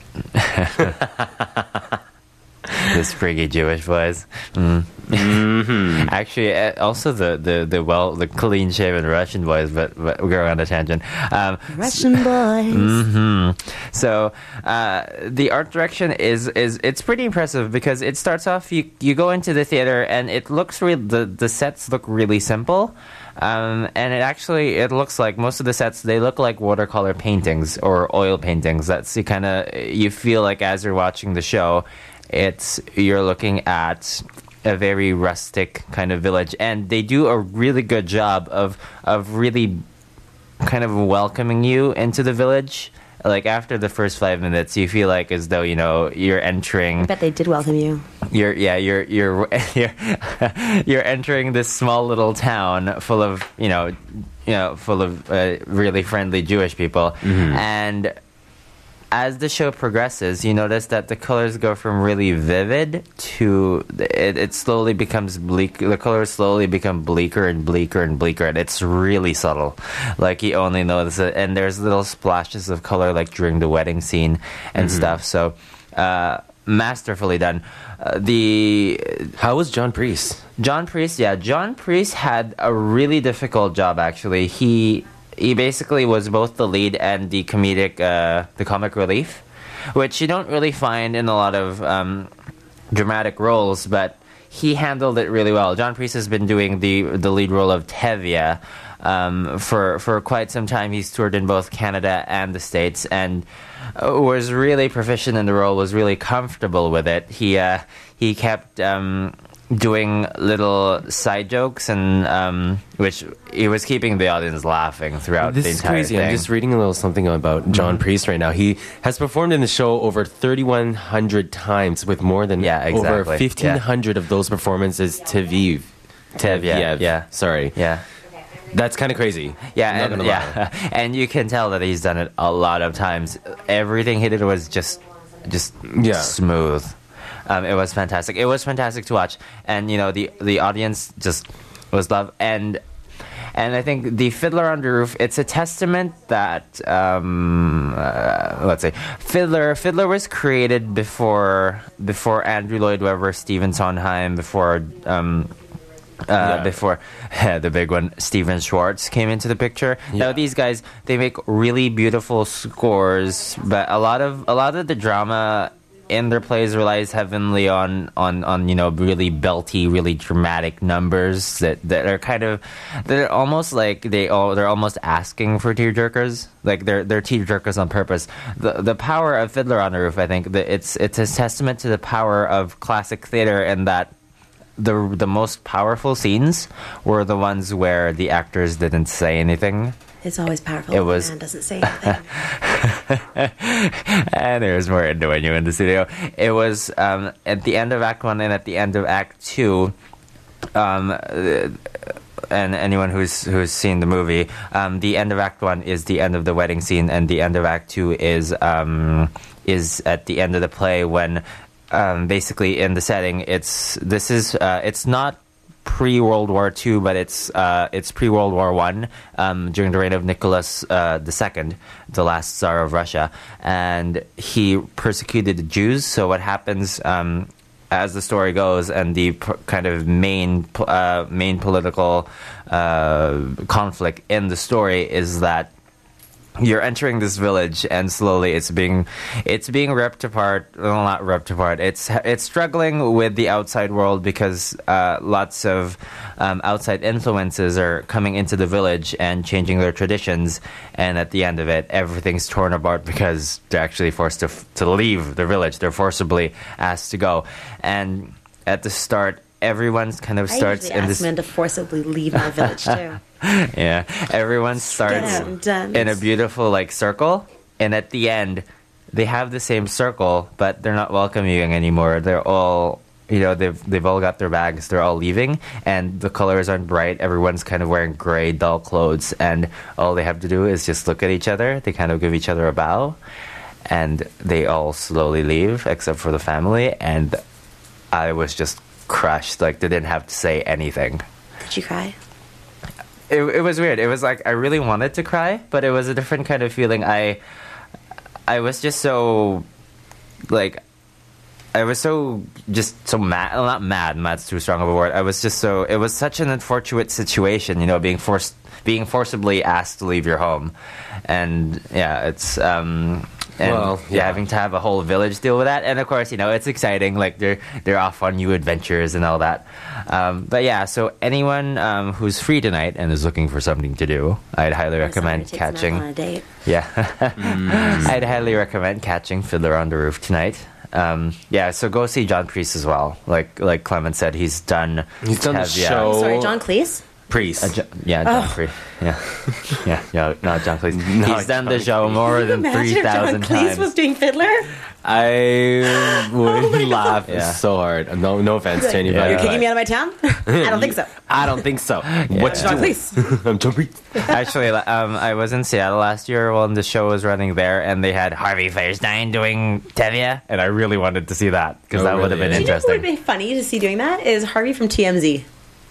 the spriggy Jewish boys. Mm. Mm-hmm. Actually, uh, also the, the, the well the clean shaven Russian boys. But, but we're going on a tangent. Um, Russian boys. hmm So uh, the art direction is is it's pretty impressive because it starts off you you go into the theater and it looks real the the sets look really simple. Um, and it actually it looks like most of the sets they look like watercolor paintings or oil paintings. That's you kind of you feel like as you're watching the show, it's you're looking at a very rustic kind of village, and they do a really good job of of really kind of welcoming you into the village. Like after the first five minutes, you feel like as though you know you're entering. I bet they did welcome you. You're yeah you're you're you're you're entering this small little town full of you know you know full of uh, really friendly Jewish people, and as the show progresses, you notice that the colors go from really vivid to it, it slowly becomes bleak. The colors slowly become bleaker and bleaker and bleaker, and it's really subtle. Like you only notice it, and there's little splashes of color like during the wedding scene and Mhm. stuff. So, uh, masterfully done. Uh, the How was John Priest? John Priest, yeah, John Priest had a really difficult job. Actually, he. He basically was both the lead and the comedic, uh, the comic relief, which you don't really find in a lot of um, dramatic roles. But he handled it really well. John Priest has been doing the the lead role of Tevye um, for for quite some time. He's toured in both Canada and the States, and uh, was really proficient in the role. Was really comfortable with it. He uh, he kept um, doing little side jokes, and um, which he was keeping the audience laughing throughout This the is entire crazy. thing. I'm just reading a little something about John Priest right now. He has performed in the show over thirty-one hundred times, with more than Yeah, exactly. over fifteen hundred of those performances Tevye. Tevye, yeah. Sorry. Yeah. That's kind of crazy. Yeah, I'm not and, gonna yeah, and you can tell that he's done it a lot of times. Everything he did was just, just Yeah. smooth. Um, it was fantastic. It was fantastic to watch, and you know the the audience just was love. And and I think the Fiddler on the Roof. It's a testament that um, uh, let's say Fiddler Fiddler was created before before Andrew Lloyd Webber, Stephen Sondheim, before. Um, Uh, Yeah. Before the big one, Steven Schwartz came into the picture. Now these guys, they make really beautiful scores, but a lot of a lot of the drama in their plays relies heavily on on on you know really belty, really dramatic numbers that that are kind of they're almost like they all they're almost asking for tearjerkers. Like they're they're tearjerkers on purpose. The the power of Fiddler on the Roof, I think, that it's it's a testament to the power of classic theater, and that. The the most powerful scenes were the ones where the actors didn't say anything. It's always powerful It when was- a man doesn't say anything. And there's more innuendo in the studio. It was um, at the end of Act One and at the end of Act Two. Um, uh, and anyone who's who's seen the movie, um, the end of Act One is the end of the wedding scene, and the end of Act Two is um, is at the end of the play when. Um, basically, in the setting, it's this is uh, it's not pre World War Two, but it's uh, it's pre World War One um, during the reign of Nicholas uh, the Second, the last Tsar of Russia, and he persecuted the Jews. So what happens um, as the story goes, and the p- kind of main po- uh, main political uh, conflict in the story is that. You're entering this village, and slowly it's being, it's being ripped apart. Well, not ripped apart. It's it's struggling with the outside world because uh, lots of um, outside influences are coming into the village and changing their traditions. And at the end of it, everything's torn apart because they're actually forced to f- to leave the village. They're forcibly asked to go. And at the start, everyone's kind of starts I usually in ask this. men to forcibly leave my village too. Yeah, everyone starts Scam done. in a beautiful like circle, and at the end, they have the same circle, but they're not welcoming anymore. They're all, you know, they've they've all got their bags. They're all leaving, and the colors aren't bright. Everyone's kind of wearing gray, dull clothes, and all they have to do is just look at each other. They kind of give each other a bow, and they all slowly leave, except for the family. And I was just crushed. Like they didn't have to say anything. Did you cry? It, it was weird. It was like I really wanted to cry, but it was a different kind of feeling. I I was just so like I was so just so mad. Well, not mad. Mad's too strong of a word. I was just so. It was such an unfortunate situation, you know, being forced, being forcibly asked to leave your home, and yeah, it's um. And Well, yeah, yeah. having to have a whole village deal with that, and of course, you know, it's exciting. Like they're they're off on new adventures and all that. Um, but yeah, so anyone um, who's free tonight and is looking for something to do, I'd highly recommend Takes a man catching. on a date. Yeah, I'd highly recommend catching Fiddler on the Roof tonight. Um, yeah, so go see John Priest as well. Like like Clement said, he's done. He's done the Tevye. show. Sorry, John Cleese? Priest. Uh, Jo- yeah, John Oh. Priest. Yeah, yeah, yeah. Not John Cleese. Not He's done the John show Cleese. more Can you than imagine three if John thousand Cleese times. was doing Fiddler? I would laugh Yeah. so hard. No, no offense to anybody. You're Yeah. kicking me out of my town? I don't think so. I don't think so. What you John doing? Cleese. I'm John Priest. Actually, um, I was in Seattle last year when the show was running there, and they had Harvey Fierstein doing Tevye, and I really wanted to see that because Oh, that would have really? been Do you know who would interesting. be funny to see doing that? Is Harvey from T M Z.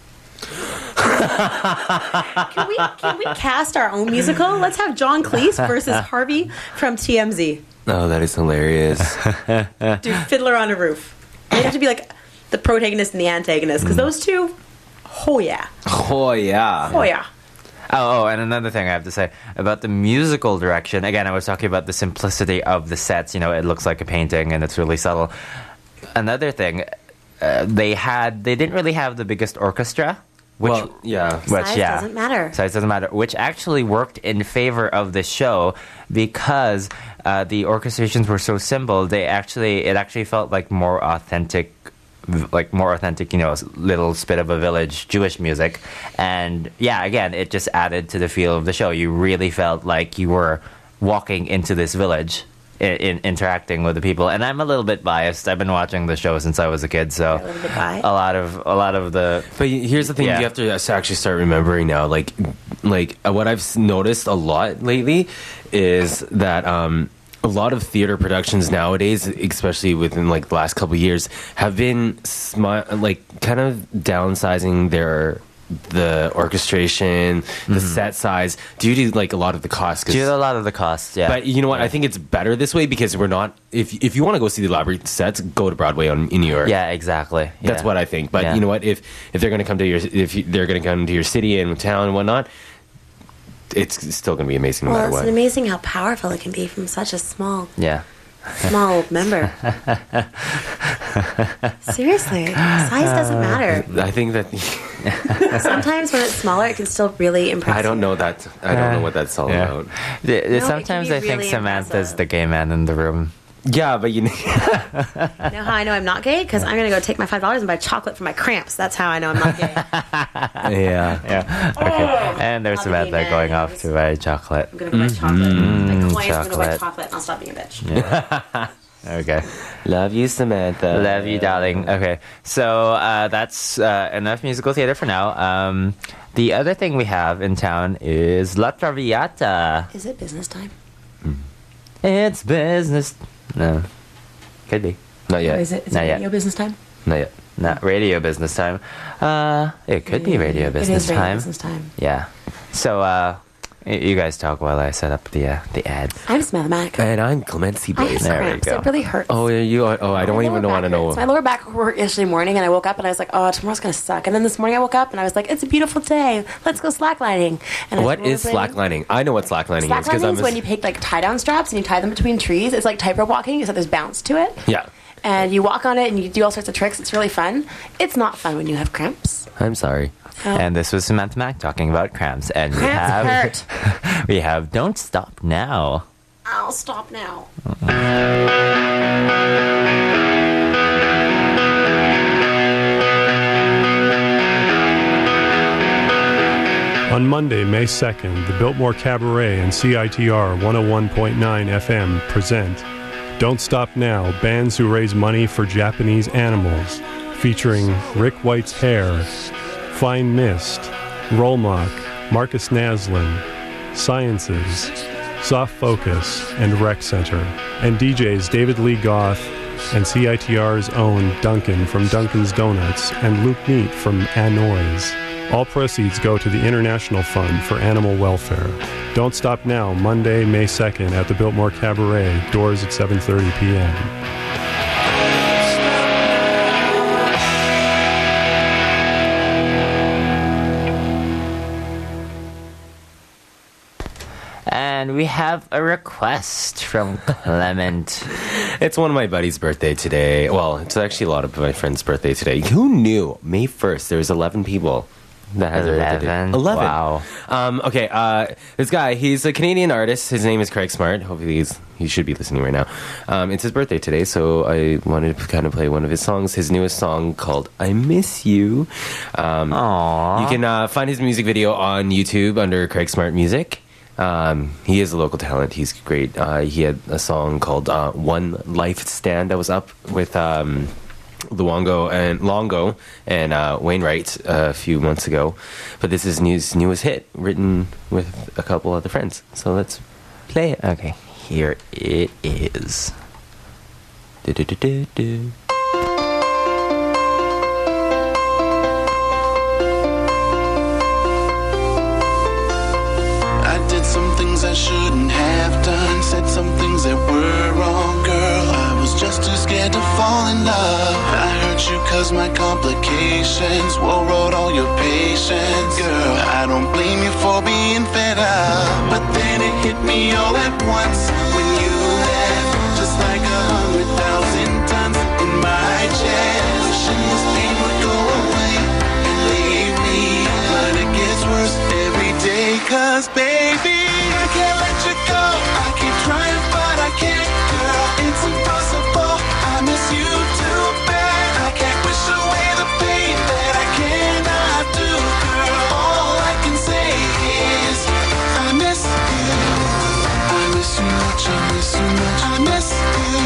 can we can we cast our own musical? Let's have John Cleese versus Harvey from T M Z. Oh, that is hilarious. Do Fiddler on a Roof. They'd have to be like the protagonist and the antagonist because those two, oh yeah, Oh yeah. oh yeah. Oh, oh, and another thing I have to say about the musical direction. Again, I was talking about the simplicity of the sets. You know, it looks like a painting and it's really subtle. Another thing, uh, they had they didn't really have the biggest orchestra. Which, well, yeah, which Size yeah, doesn't matter. Size doesn't matter. Which actually worked in favor of the show because uh, the orchestrations were so simple. They actually it actually felt like more authentic, like more authentic, you know, little spit of a village Jewish music. And yeah, again, it just added to the feel of the show. You really felt like you were walking into this village. In, in interacting with the people, and I'm a little bit biased. I've been watching the show since I was a kid, so a, little bit biased. a lot of a lot of the. But here's the thing: yeah. you have to actually start remembering now. Like, like uh, what I've s- noticed a lot lately is that um, a lot of theater productions nowadays, especially within like the last couple of years, have been smi- like kind of downsizing their. The orchestration, the Mhm. set size, due to like a lot of the costs. Due to a lot of the costs, yeah. But you know what? I think it's better this way because we're not. If if you want to go see the elaborate sets, go to Broadway on, in New York. Yeah, exactly. That's Yeah. what I think. But Yeah. you know what? If if they're going to come to your if you, they're going to come to your city and town and whatnot, it's still going to be amazing no Well, matter it's what. amazing how powerful it can be from such a small, Yeah. small member. Seriously, size doesn't matter. I think that Sometimes when it's smaller, it can still really impress. I don't know that. I don't know what that's all Yeah. about. The- the- No, it can sometimes be I think really Samantha's the gay man in the room. Yeah, but you know. You know how I know I'm not gay? Because I'm going to go take my five dollars and buy chocolate for my cramps. That's how I know I'm not gay. yeah. Yeah. Okay. And there's Not the gay Samantha man. going off to buy chocolate. I'm going to go buy chocolate. Mm, My coins, I'm going to buy chocolate. chocolate and I'll stop being a bitch. Yeah. Okay. Love you, Samantha. Love you, darling. Okay. So uh, that's uh, enough musical theater for now. Um, the other thing we have in town is La Traviata. Is it business time? It's business. No. Could be. Not yet. Or is it, is Not it yet. radio business time? Not yet. Not radio business time. Uh, it could be radio business it is radio time. business time. Yeah. So, uh, y- you guys talk while I set up the uh, the ad. I'm Samantha Mac. And I'm Clemency I have Blaze. cramps. It really hurts. Oh, yeah, you. Oh, I don't My even lower want to back know. hurts. My lower back hurt yesterday morning, and I woke up and I was like, "Oh, tomorrow's gonna suck." And then this morning I woke up and I was like, "It's a beautiful day. Let's go slacklining." And I What was is rollerblading. slacklining? I know what slacklining is because Slacklining I'm. is A, when you take like tie down straps and you tie them between trees. It's like tightrope walking, except there's bounce to it. yeah. And you walk on it and you do all sorts of tricks. It's really fun. It's not fun when you have cramps. I'm sorry. Oh. And this was Samantha Mac talking about cramps. And we Cramps have we have Don't Stop Now. I'll stop now. On Monday, May second, the Biltmore Cabaret and C I T R one oh one point nine F M present Don't Stop Now, Bands Who Raise Money for Japanese Animals, featuring Rick White's Hair, Fine Mist, Rollmock, Marcus Naslin, Sciences, Soft Focus, and Rec Center, and D Js David Lee Goth and C I T R's own Duncan from Duncan's Donuts and Luke Neat from Anoys. All proceeds go to the International Fund for Animal Welfare. Don't Stop Now, Monday, May second at the Biltmore Cabaret, doors at seven thirty p.m. And we have a request from Clement. It's one of my buddies' birthday today. Well, it's actually a lot of my friends' birthday today. Who knew? May first, there was eleven people that had their birthday today. eleven? eleven. Wow. Um, okay, uh, this guy, he's a Canadian artist. His name is Craig Smart. Hopefully he's, he should be listening right now. Um, it's his birthday today, so I wanted to kind of play one of his songs. His newest song called I Miss You. Um, Aww. You can uh, find his music video on YouTube under Craig Smart Music. Um, he is a local talent. He's great. Uh, he had a song called uh, One Life Stand that was up with um, Luongo and Longo and uh, Wainwright a few months ago. But this is his newest hit, written with a couple other friends. So let's play it. Okay, here it is. Du-du-du-du-du. I did some things I shouldn't have done, said some things that were wrong, girl. I was just too scared to fall in love. I hurt you cause my complications overrode all your patience, girl. I don't blame you for being fed up, but then it hit me all at once when you left, just like a hundred thousand tons in my chest. Wishing Cause baby, I can't let you go. I keep trying but I can't, girl. It's impossible. I miss you too bad. I can't wish away the pain that I cannot do, girl. All I can say is I miss you. I miss you much, I miss you much. I miss you.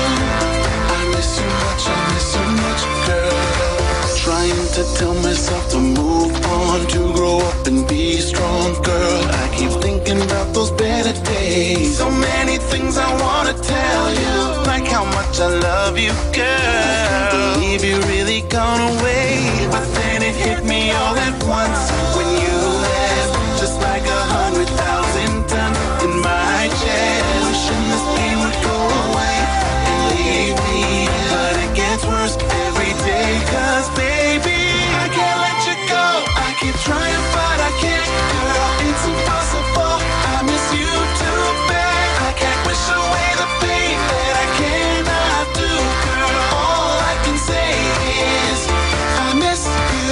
I miss you much, I miss you much, girl. Trying to tell myself to move on, to grow up and be strong, girl. I keep thinking about those better days. So many things I wanna tell you, like how much I love you, girl. I can't believe you really gone away, but then it hit me all at once when you left, just like a hundred thousand tons in my chest. Wishing this pain would go away and leave me, but it gets worse every day. Cause baby, I can't let you go. I keep trying but I can't, girl. It's impossible. I miss you too bad. I can't wish away the pain that I cannot do, girl. All I can say is I miss you.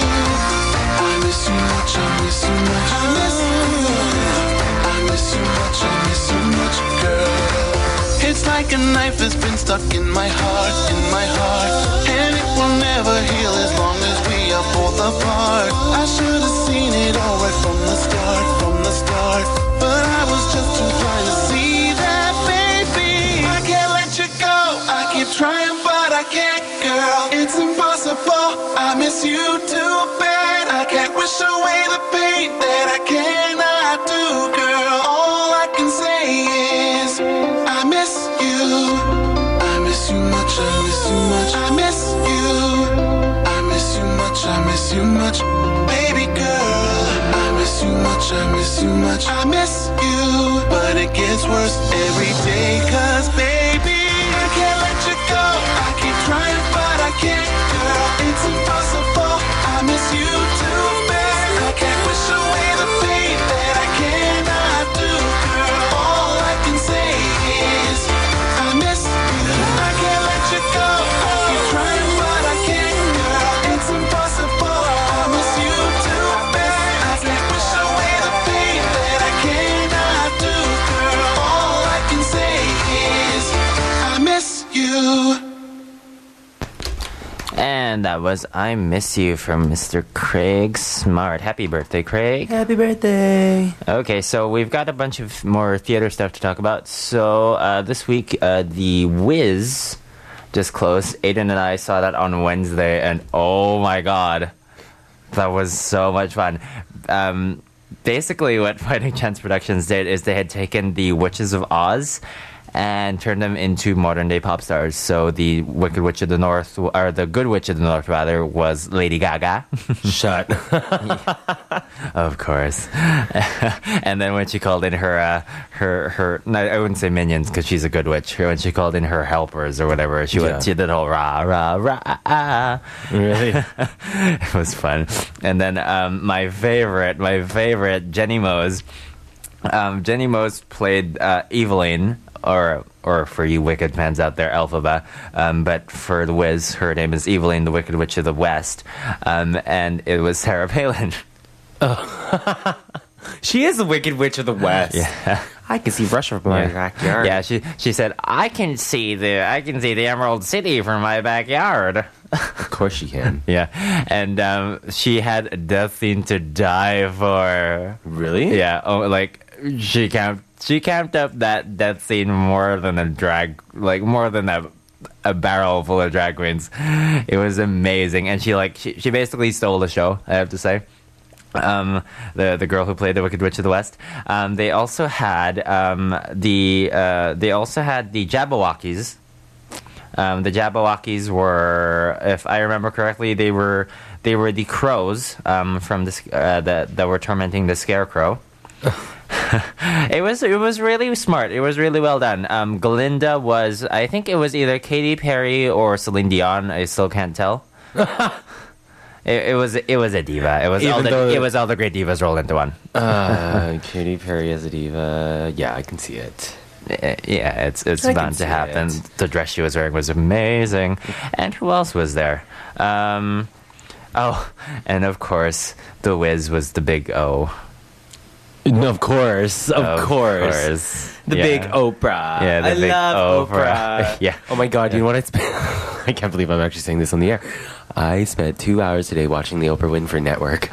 I miss you much, I miss you much. I miss you. I miss you much, I miss you much, girl. It's like a knife has been stuck in my heart, in my heart, and it will never heal as long as we are both apart. I should have seen it all right from the start, from the start, but I was just too blind to see that, baby. I can't let you go. I keep trying but I can't, girl. It's impossible. I miss you too bad. I can't wish away the pain that I cannot do, girl. All I can say is I miss you. I miss you much, I miss you much. I miss you. I miss you much, I miss you much. Baby girl, I miss you much, I miss you much. I miss you, but it gets worse every day. Cause baby, I can't let you go. I keep trying but I can't, girl. It's impossible. I miss you too bad. I can't wish away the pain that I cannot do, girl. All I can say is I miss you. I can't let you go. I keep trying but I can't, girl. It's impossible. I miss you too bad. I can't wish away the pain that I cannot do, girl. All I can say is I miss you. And that was I Miss You from Mister Craig Smart. Happy birthday, Craig. Happy birthday. Okay, so we've got a bunch of more theater stuff to talk about. So uh, this week, uh, The Wiz just closed. Aiden and I saw that on Wednesday, and oh my god, that was so much fun. Um, basically, what Fighting Chance Productions did is they had taken the Witches of Oz and turned them into modern day pop stars. So the Wicked Witch of the North, or the Good Witch of the North rather, was Lady Gaga. Shut. Of course. And then when she called in her, uh, her, her, no, I wouldn't say minions because she's a good witch. When she called in her helpers or whatever, she Yeah. went, she did the whole rah, rah, rah, ah. Really? It was fun. And then um, my favorite, my favorite, Jenny Mose. Um, Jenny Mose played uh, Eveline, or or for you Wicked fans out there, Elphaba. Um, but for the Wiz, her name is Eveline, the Wicked Witch of the West. Um, and it was Sarah Palin. Oh. She is the Wicked Witch of the West. Yeah. I can see Russia from my Yeah. backyard. Yeah, she she said, I can see the I can see the Emerald City from my backyard. Of course she can. Yeah. And um, she had a death scene to die for. Really? Yeah. Oh, like she camped she camped up that death scene more than a drag like more than a a barrel full of drag queens. It was amazing. And she like she, she basically stole the show, I have to say. Um, the the girl who played the Wicked Witch of the West. Um, they also had um, the uh, they also had the Jabberwockies. Um, the Jabberwockies were, if I remember correctly, they were they were the crows um, from the uh, that that were tormenting the Scarecrow. It was it was really smart. It was really well done. Um, Glinda was, I think it was either Katy Perry or Celine Dion. I still can't tell. It, it was it was a diva. It was Even all the though- it was all the great divas rolled into one. Uh, Katy Perry as a diva. Yeah, I can see it. Yeah, it's it's I can bound see to happen. it. The dress she was wearing was amazing. And who else was there? Um, oh, and of course, The Wiz was the big O. No, of course, of, Of course. course. The Yeah. big Oprah. Yeah, the I big love Oprah. Oprah. Yeah. Oh my God, you know what I spent? I can't believe I'm actually saying this on the air. I spent two hours today watching the Oprah Winfrey Network.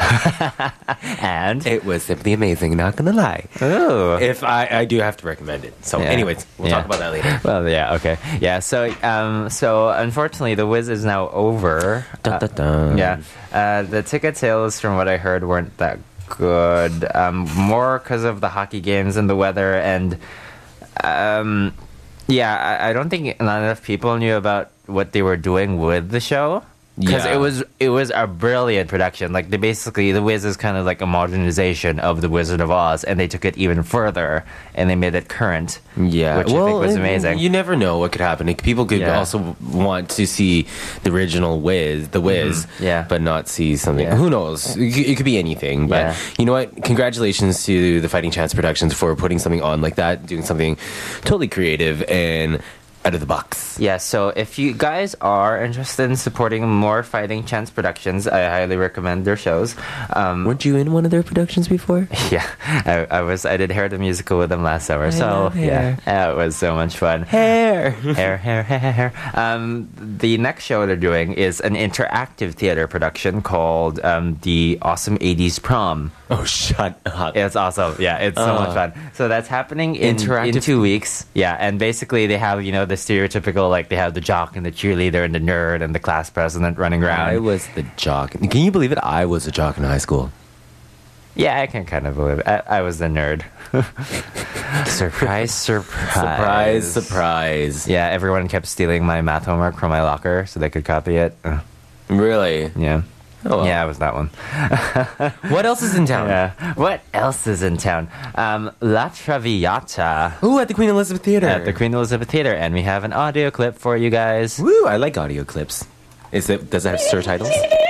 And? It was simply amazing, not gonna lie. Oh. If I, I do have to recommend it. So Yeah. anyways, we'll Yeah. talk about that later. Well, yeah, okay. Yeah, so um, so unfortunately, The Wiz is now over. Dun, dun, dun. Uh, yeah. Uh, the ticket sales, from what I heard, weren't that good. Um, more because of the hockey games and the weather. And um, yeah, I, I don't think not enough people knew about what they were doing with the show. Because Yeah. it was it was a brilliant production. Like they basically, The Wiz is kind of like a modernization of The Wizard of Oz, and they took it even further and they made it current. Yeah, which I think was amazing. You never know what could happen. Like, people could Yeah. also want to see the original Wiz, the Wiz, Mhm. Yeah. but not see something. Yeah. Who knows? It, c- it could be anything. But Yeah. you know what? Congratulations to the Fighting Chance Productions for putting something on like that, doing something totally creative and out of the box. Yeah, so if you guys are interested in supporting more Fighting Chance Productions, I highly recommend their shows. Um, Weren't you in one of their productions before? Yeah, I, I was. I did Hair the Musical with them last summer, I so love Hair. yeah, it was so much fun. Hair, hair, hair, hair, hair. Um, the next show they're doing is an interactive theater production called um, the Awesome eighties Prom. Oh, shut up! It's awesome. Yeah, it's so Uh, much fun. So that's happening in, in Interactive- two weeks. Yeah, and basically they have, you know, the stereotypical, like they have the jock and the cheerleader and the nerd and the class president running around. I was the jock. Can you believe it? I was a jock in high school. Yeah, I can kind of believe it. I, I was the nerd. Surprise, surprise. Surprise, surprise. Yeah, everyone kept stealing my math homework from my locker so they could copy it. Uh, Really? Yeah. Oh, well. Yeah, I was that one. What else is in town? Yeah. What else is in town? Um, La Traviata. Ooh, at the Queen Elizabeth Theater. At the Queen Elizabeth Theater, and we have an audio clip for you guys. Woo, I like audio clips. Is it? Does it have surtitles?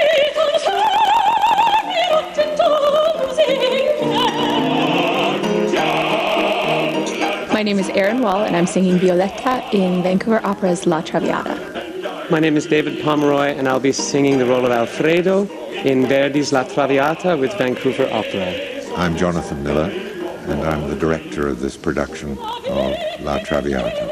My name is Erin Wall, and I'm singing Violetta in Vancouver Opera's La Traviata. My name is David Pomeroy, and I'll be singing the role of Alfredo in Verdi's La Traviata with Vancouver Opera. I'm Jonathan Miller, and I'm the director of this production of La Traviata.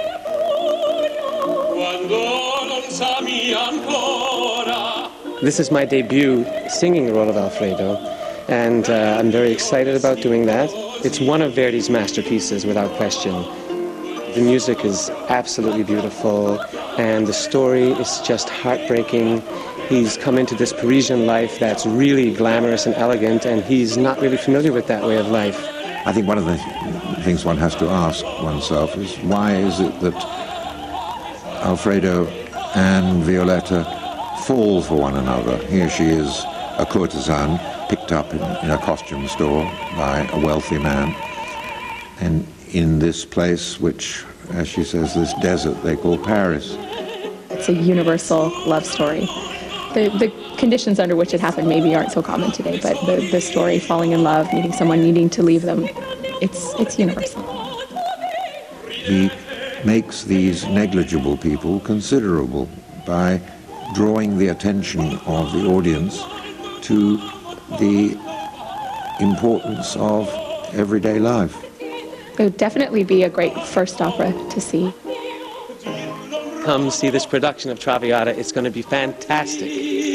This is my debut singing the role of Alfredo, and uh, I'm very excited about doing that. It's one of Verdi's masterpieces, without question. The music is absolutely beautiful, and the story is just heartbreaking. He's come into this Parisian life that's really glamorous and elegant, and he's not really familiar with that way of life. I think one of the things one has to ask oneself is, why is it that Alfredo and Violetta fall for one another? Here she is, a courtesan, picked up in, in a costume store by a wealthy man, and in this place, which, as she says, this desert they call Paris. It's a universal love story. The, the conditions under which it happened maybe aren't so common today, but the, the story, falling in love, meeting someone, needing to leave them, it's, it's universal. He makes these negligible people considerable by drawing the attention of the audience to the importance of everyday life. It would definitely be a great first opera to see. Come see this production of Traviata. It's going to be fantastic.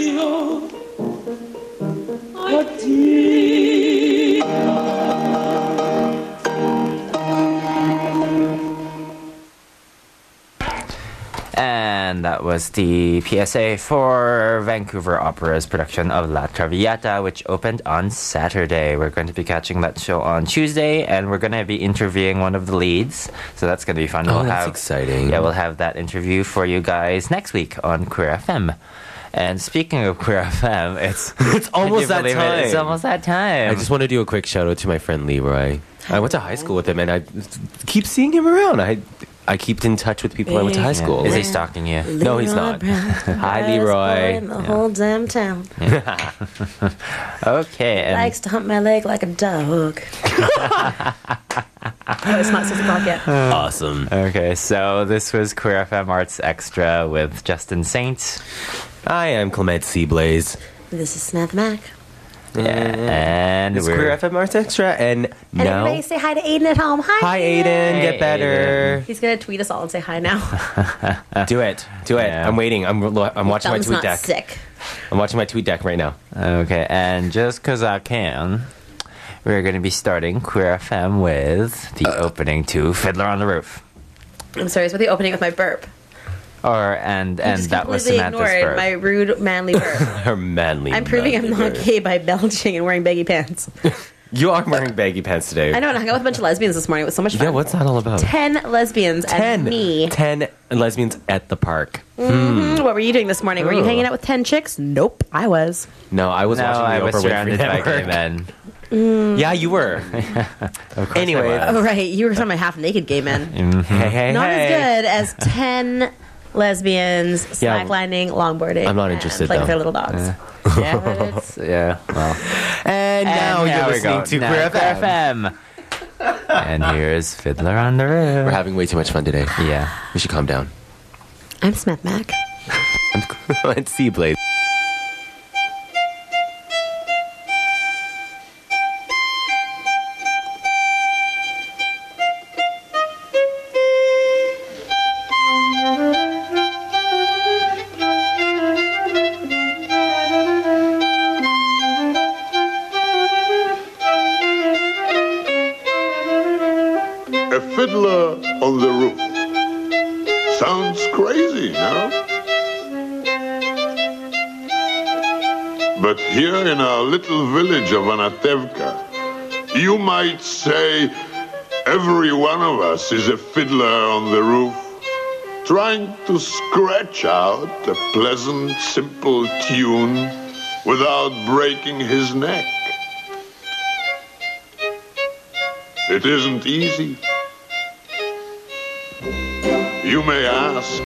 And that was the P S A for Vancouver Opera's production of La Traviata, which opened on Saturday. We're going to be catching that show on Tuesday, and we're going to be interviewing one of the leads. So that's going to be fun. Oh, we'll that's have, exciting. Yeah, we'll have that interview for you guys next week on Queer F M. And speaking of Queer F M, it's It's almost can you that believe it? time. It's almost that time. I just want to do a quick shout out to my friend Leroy. I went to high school with him, and I keep seeing him around. I I keep in touch with people I went to high school. Is he with. stalking you? No, he's not. Hi, Leroy. In the whole damn town. Okay. And Likes to hump my leg like a dog. Oh, it's not six o'clock yet. Awesome. Okay, so this was Queer F M Arts Extra with Justin Saint. I am Clement Seablaze. This is Samantha Mack. And it's we're- Queer F M Arts Extra, and, And now everybody say hi to Aiden at home. Hi, Hi, Aiden. Get Hey, better. He's gonna tweet us all and say hi now. Do it. Do it. I'm waiting. I'm I'm watching my Thumb's tweet not deck. sick. I'm watching my tweet deck right now. Okay, and just because I can, we're going to be starting Queer F M with the opening to Fiddler on the Roof. I'm sorry, it's with the opening with my burp. Or and You and just that was completely Samantha's ignored burp. my rude manly burp. Her manly. I'm proving I'm manly not burp. gay by belching and wearing baggy pants. You are wearing baggy pants today. I know, and I hung out with a bunch of lesbians this morning. It was so much fun. Yeah, what's that all about? Ten lesbians Ten. and me. Ten lesbians at the park. Mhm. What were you doing this morning? Were you Oh. hanging out with ten chicks? Nope, I was. No, I was No, watching the I was Oprah surrounded Winfrey by Network. gay men. Mm. Yeah, you were. Anyway, Oh, right. You were some of my half naked gay men. Mm-hmm. hey, hey, Not hey. as good as ten lesbians Yeah. slacklining, longboarding. I'm not and interested, playing with though. their little dogs. Yeah, but it's, yeah, well. And now And you're now we listening go. to Now, Queer Queer F M. F M. And here's Fiddler on the Roof. We're having way too much fun today. Yeah. We should calm down. I'm Smith Mac. Let's see, Blaze. A fiddler on the roof. Sounds crazy, no? But here in our little village of Anatevka, you might say every one of us is a fiddler on the roof, trying to scratch out a pleasant, simple tune without breaking his neck. It isn't easy. You may ask,